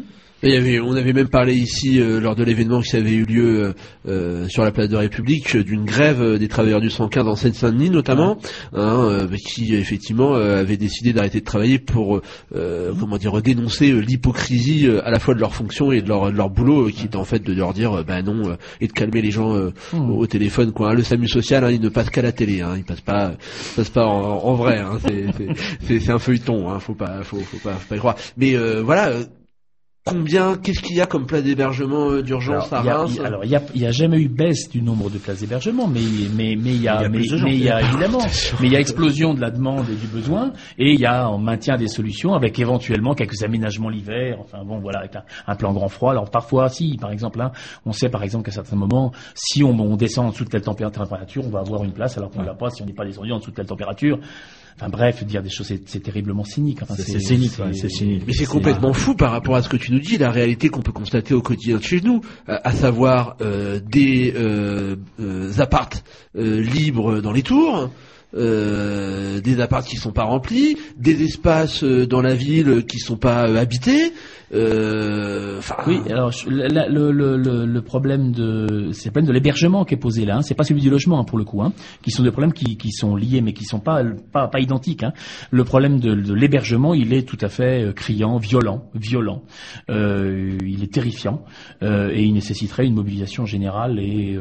Il y avait, on avait même parlé ici euh, lors de l'événement qui avait eu lieu euh, sur la place de République d'une grève des travailleurs du cent quinze en Seine-Saint-Denis notamment, hein, euh, qui effectivement euh, avait décidé d'arrêter de travailler pour euh, comment dire dénoncer euh, l'hypocrisie euh, à la fois de leur fonction et de leur, de leur boulot, euh, qui est en fait de leur dire euh, bah non euh, et de calmer les gens euh, mmh. au téléphone quoi. Hein, le SAMU social, hein, il ne passe qu'à la télé, hein, il passe pas, il passe pas en, en vrai. Hein, c'est, c'est, c'est, c'est un feuilleton, hein, faut pas, faut, faut pas, faut pas y croire. Mais euh, voilà. Euh, Combien, qu'est-ce qu'il y a comme place d'hébergement d'urgence à Reims?
Alors, il y a, il y a jamais eu baisse du nombre de places d'hébergement, mais, mais, mais il y a, mais, mais il y a évidemment, mais il y a explosion de la demande et du besoin, et il y a en maintien des solutions avec éventuellement quelques aménagements l'hiver, enfin bon, voilà, avec un, un plan grand froid. Alors parfois, si, par exemple, hein, on sait par exemple qu'à certains moments, si on, on descend en dessous de telle température, on va avoir une place alors qu'on l'a pas si on n'est pas descendu en dessous de telle température. Enfin bref, dire des choses, c'est, c'est terriblement cynique. Enfin,
c'est, c'est, c'est cynique, c'est, c'est cynique.
Mais c'est, c'est complètement fou par rapport à ce que tu nous dis, la réalité qu'on peut constater au quotidien de chez nous, euh, à savoir euh, des euh, euh, appartes euh, libres dans les tours, euh, des appartes qui sont pas remplis, des espaces euh, dans la ville qui sont pas euh, habités. Euh,
oui, alors la, le, le, le, le problème de, c'est le problème de l'hébergement qui est posé là. Hein. C'est pas celui du logement hein, pour le coup, hein, qui sont des problèmes qui, qui sont liés, mais qui sont pas pas, pas identiques. Hein. Le problème de, de l'hébergement, il est tout à fait euh, criant, violent, violent. Euh, il est terrifiant euh, et il nécessiterait une mobilisation générale et,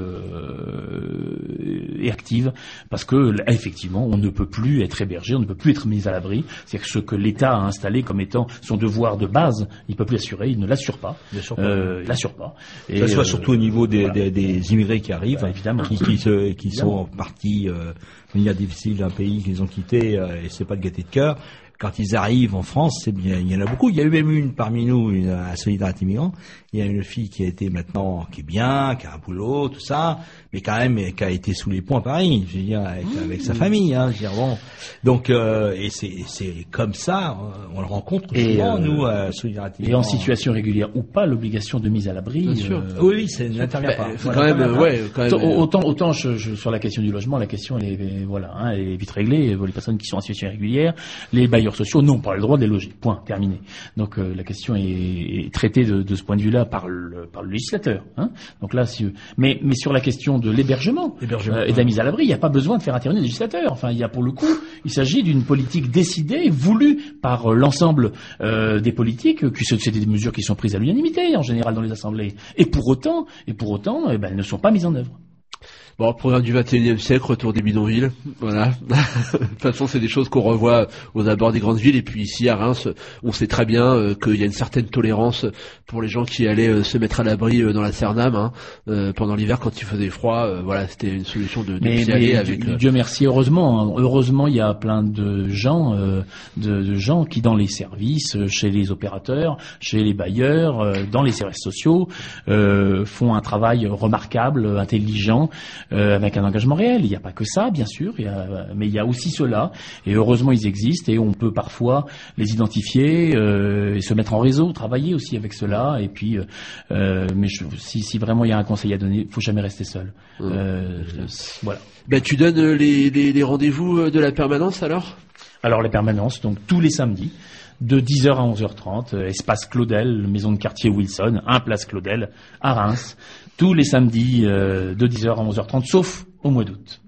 euh, et active, parce que là, effectivement, on ne peut plus être hébergé, on ne peut plus être mis à l'abri. C'est ce que l'État a installé comme étant son devoir de base. Il peut plus l'assurer, il ne l'assure pas. Euh, il l'assure pas.
Et ça soit euh, surtout au niveau des, voilà. des, des immigrés qui arrivent, bah,
évidemment,
qui, qui, se, qui sont partis euh, de manière difficile d'un pays qu'ils ont quitté, euh, et c'est pas de gaieté de cœur. Quand ils arrivent en France, c'est bien, il y en a beaucoup. Il y a eu même une parmi nous, une, à Solidarité Migrants. Il y a une fille qui a été maintenant, qui est bien, qui a un boulot, tout ça, mais quand même, qui a été sous les ponts à Paris, je veux dire, avec, mmh. avec sa famille, hein, je veux dire, bon. Donc, euh, et c'est, c'est comme ça, on le rencontre souvent, euh, nous, à Solidarité Migrants.
Et en situation régulière ou pas, l'obligation de mise à l'abri.
Bien sûr. Euh, oui, ça n'intervient
bah,
pas.
Voilà, quand même,
voilà.
ouais, quand même.
Autant, autant, je, je, sur la question du logement, la question, elle est, voilà, hein, elle est vite réglée. Les personnes qui sont en situation irrégulière, les bailleurs sociaux n'ont pas le droit de les loger. Point. Terminé. Donc, euh, la question est, est traitée de, de ce point de vue-là par le, par le législateur. Hein. Donc là, si, mais, mais sur la question de l'hébergement, l'hébergement euh, et de la mise à l'abri, il n'y a pas besoin de faire intervenir le législateur. Enfin, il y a pour le coup, il s'agit d'une politique décidée, voulue par euh, l'ensemble euh, des politiques, qui c'est des mesures qui sont prises à l'unanimité en général dans les assemblées. Et pour autant, et pour autant, eh ben, elles ne sont pas mises en œuvre.
Bon, programme du vingt et unième siècle, retour des bidonvilles, voilà. De toute façon, c'est des choses qu'on revoit aux abords des grandes villes. Et puis ici, à Reims, on sait très bien euh, qu'il y a une certaine tolérance pour les gens qui allaient euh, se mettre à l'abri euh, dans la Cernam hein, euh, pendant l'hiver quand il faisait froid. Euh, voilà, c'était une solution de, de
mais,
s'y aller avec.
Dieu, euh... Dieu merci, heureusement, hein, heureusement, il y a plein de gens, euh, de, de gens qui dans les services, chez les opérateurs, chez les bailleurs, euh, dans les services sociaux, euh, font un travail remarquable, intelligent. Euh, avec un engagement réel. Il n'y a pas que ça, bien sûr, il y a, mais il y a aussi cela. Et heureusement, ils existent et on peut parfois les identifier euh, et se mettre en réseau, travailler aussi avec cela. Et puis, euh, mais je, si, si vraiment il y a un conseil à donner, il faut jamais rester seul. Mmh. Euh, voilà.
Ben, tu donnes les, les, les rendez-vous de la permanence alors ?
Alors les permanences, donc tous les samedis. De dix heures à onze heures trente, euh, espace Claudel, maison de quartier Wilson, un place Claudel, à Reims, tous les samedis euh, de dix heures à onze heures trente, sauf au mois d'août.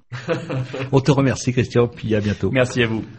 On te remercie Christian, puis à bientôt.
Merci à vous.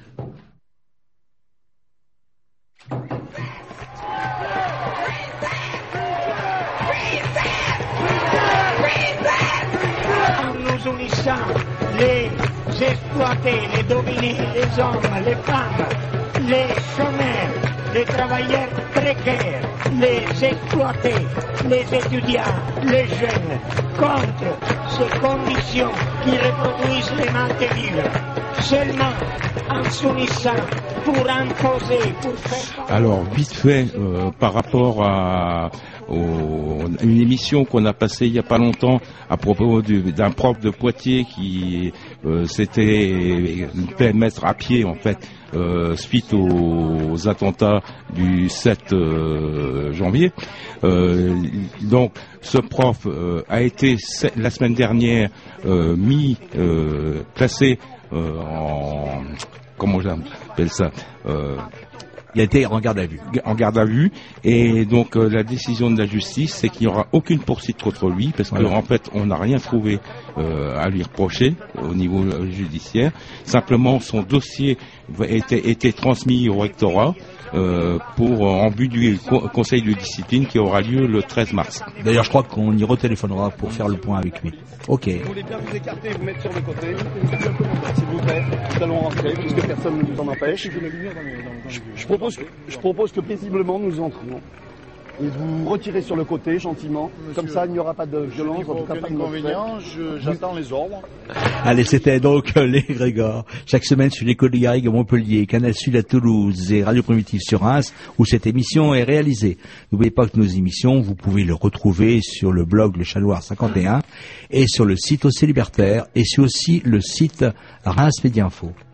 En nous unissant, les exploités, les dominés, les hommes, les femmes, les chômeurs, les travailleurs précaires, les exploités, les étudiants, les jeunes, contre ces conditions qui reproduisent les maltraités. Seulement en s'unissant pour imposer, pour faire...
Alors, vite fait, euh, par rapport à... Au, une émission qu'on a passée il n'y a pas longtemps à propos du, d'un prof de Poitiers qui euh, s'était fait mettre à pied en fait euh, suite aux, aux attentats du sept euh, janvier. Euh, donc ce prof euh, a été la semaine dernière euh, mis placé euh, en comment j'appelle ça euh,
Il a été en garde à vue.
En garde à vue. Et donc euh, la décision de la justice, c'est qu'il n'y aura aucune poursuite contre lui, parce qu'en voilà. fait, on n'a rien trouvé euh, à lui reprocher au niveau euh, judiciaire. Simplement, son dossier était, était transmis au rectorat euh, pour en vue du co- conseil de discipline qui aura lieu le treize mars.
D'ailleurs, je crois qu'on y retéléphonera pour faire le point avec lui. Ok.
Vous voulez bien vous écarter et vous mettre sur le côté, s'il vous plaît. Nous allons rentrer, puisque personne ne nous en empêche. Je, je, propose, je propose que paisiblement nous entrions. Et vous retirez sur le côté, gentiment. Monsieur, comme ça, il n'y aura pas de violence, en tout cas pas de
inconvénient. Je, j'attends les ordres.
Allez, c'était donc les Grégor. Chaque semaine sur l'école de Garrigue à Montpellier, Canal Sud à Toulouse et Radio Primitive sur Reims, où cette émission est réalisée. N'oubliez pas que nos émissions, vous pouvez le retrouver sur le blog Le Chaloir cinquante et un et sur le site Océ Libertaire et sur aussi le site Reims Média Info.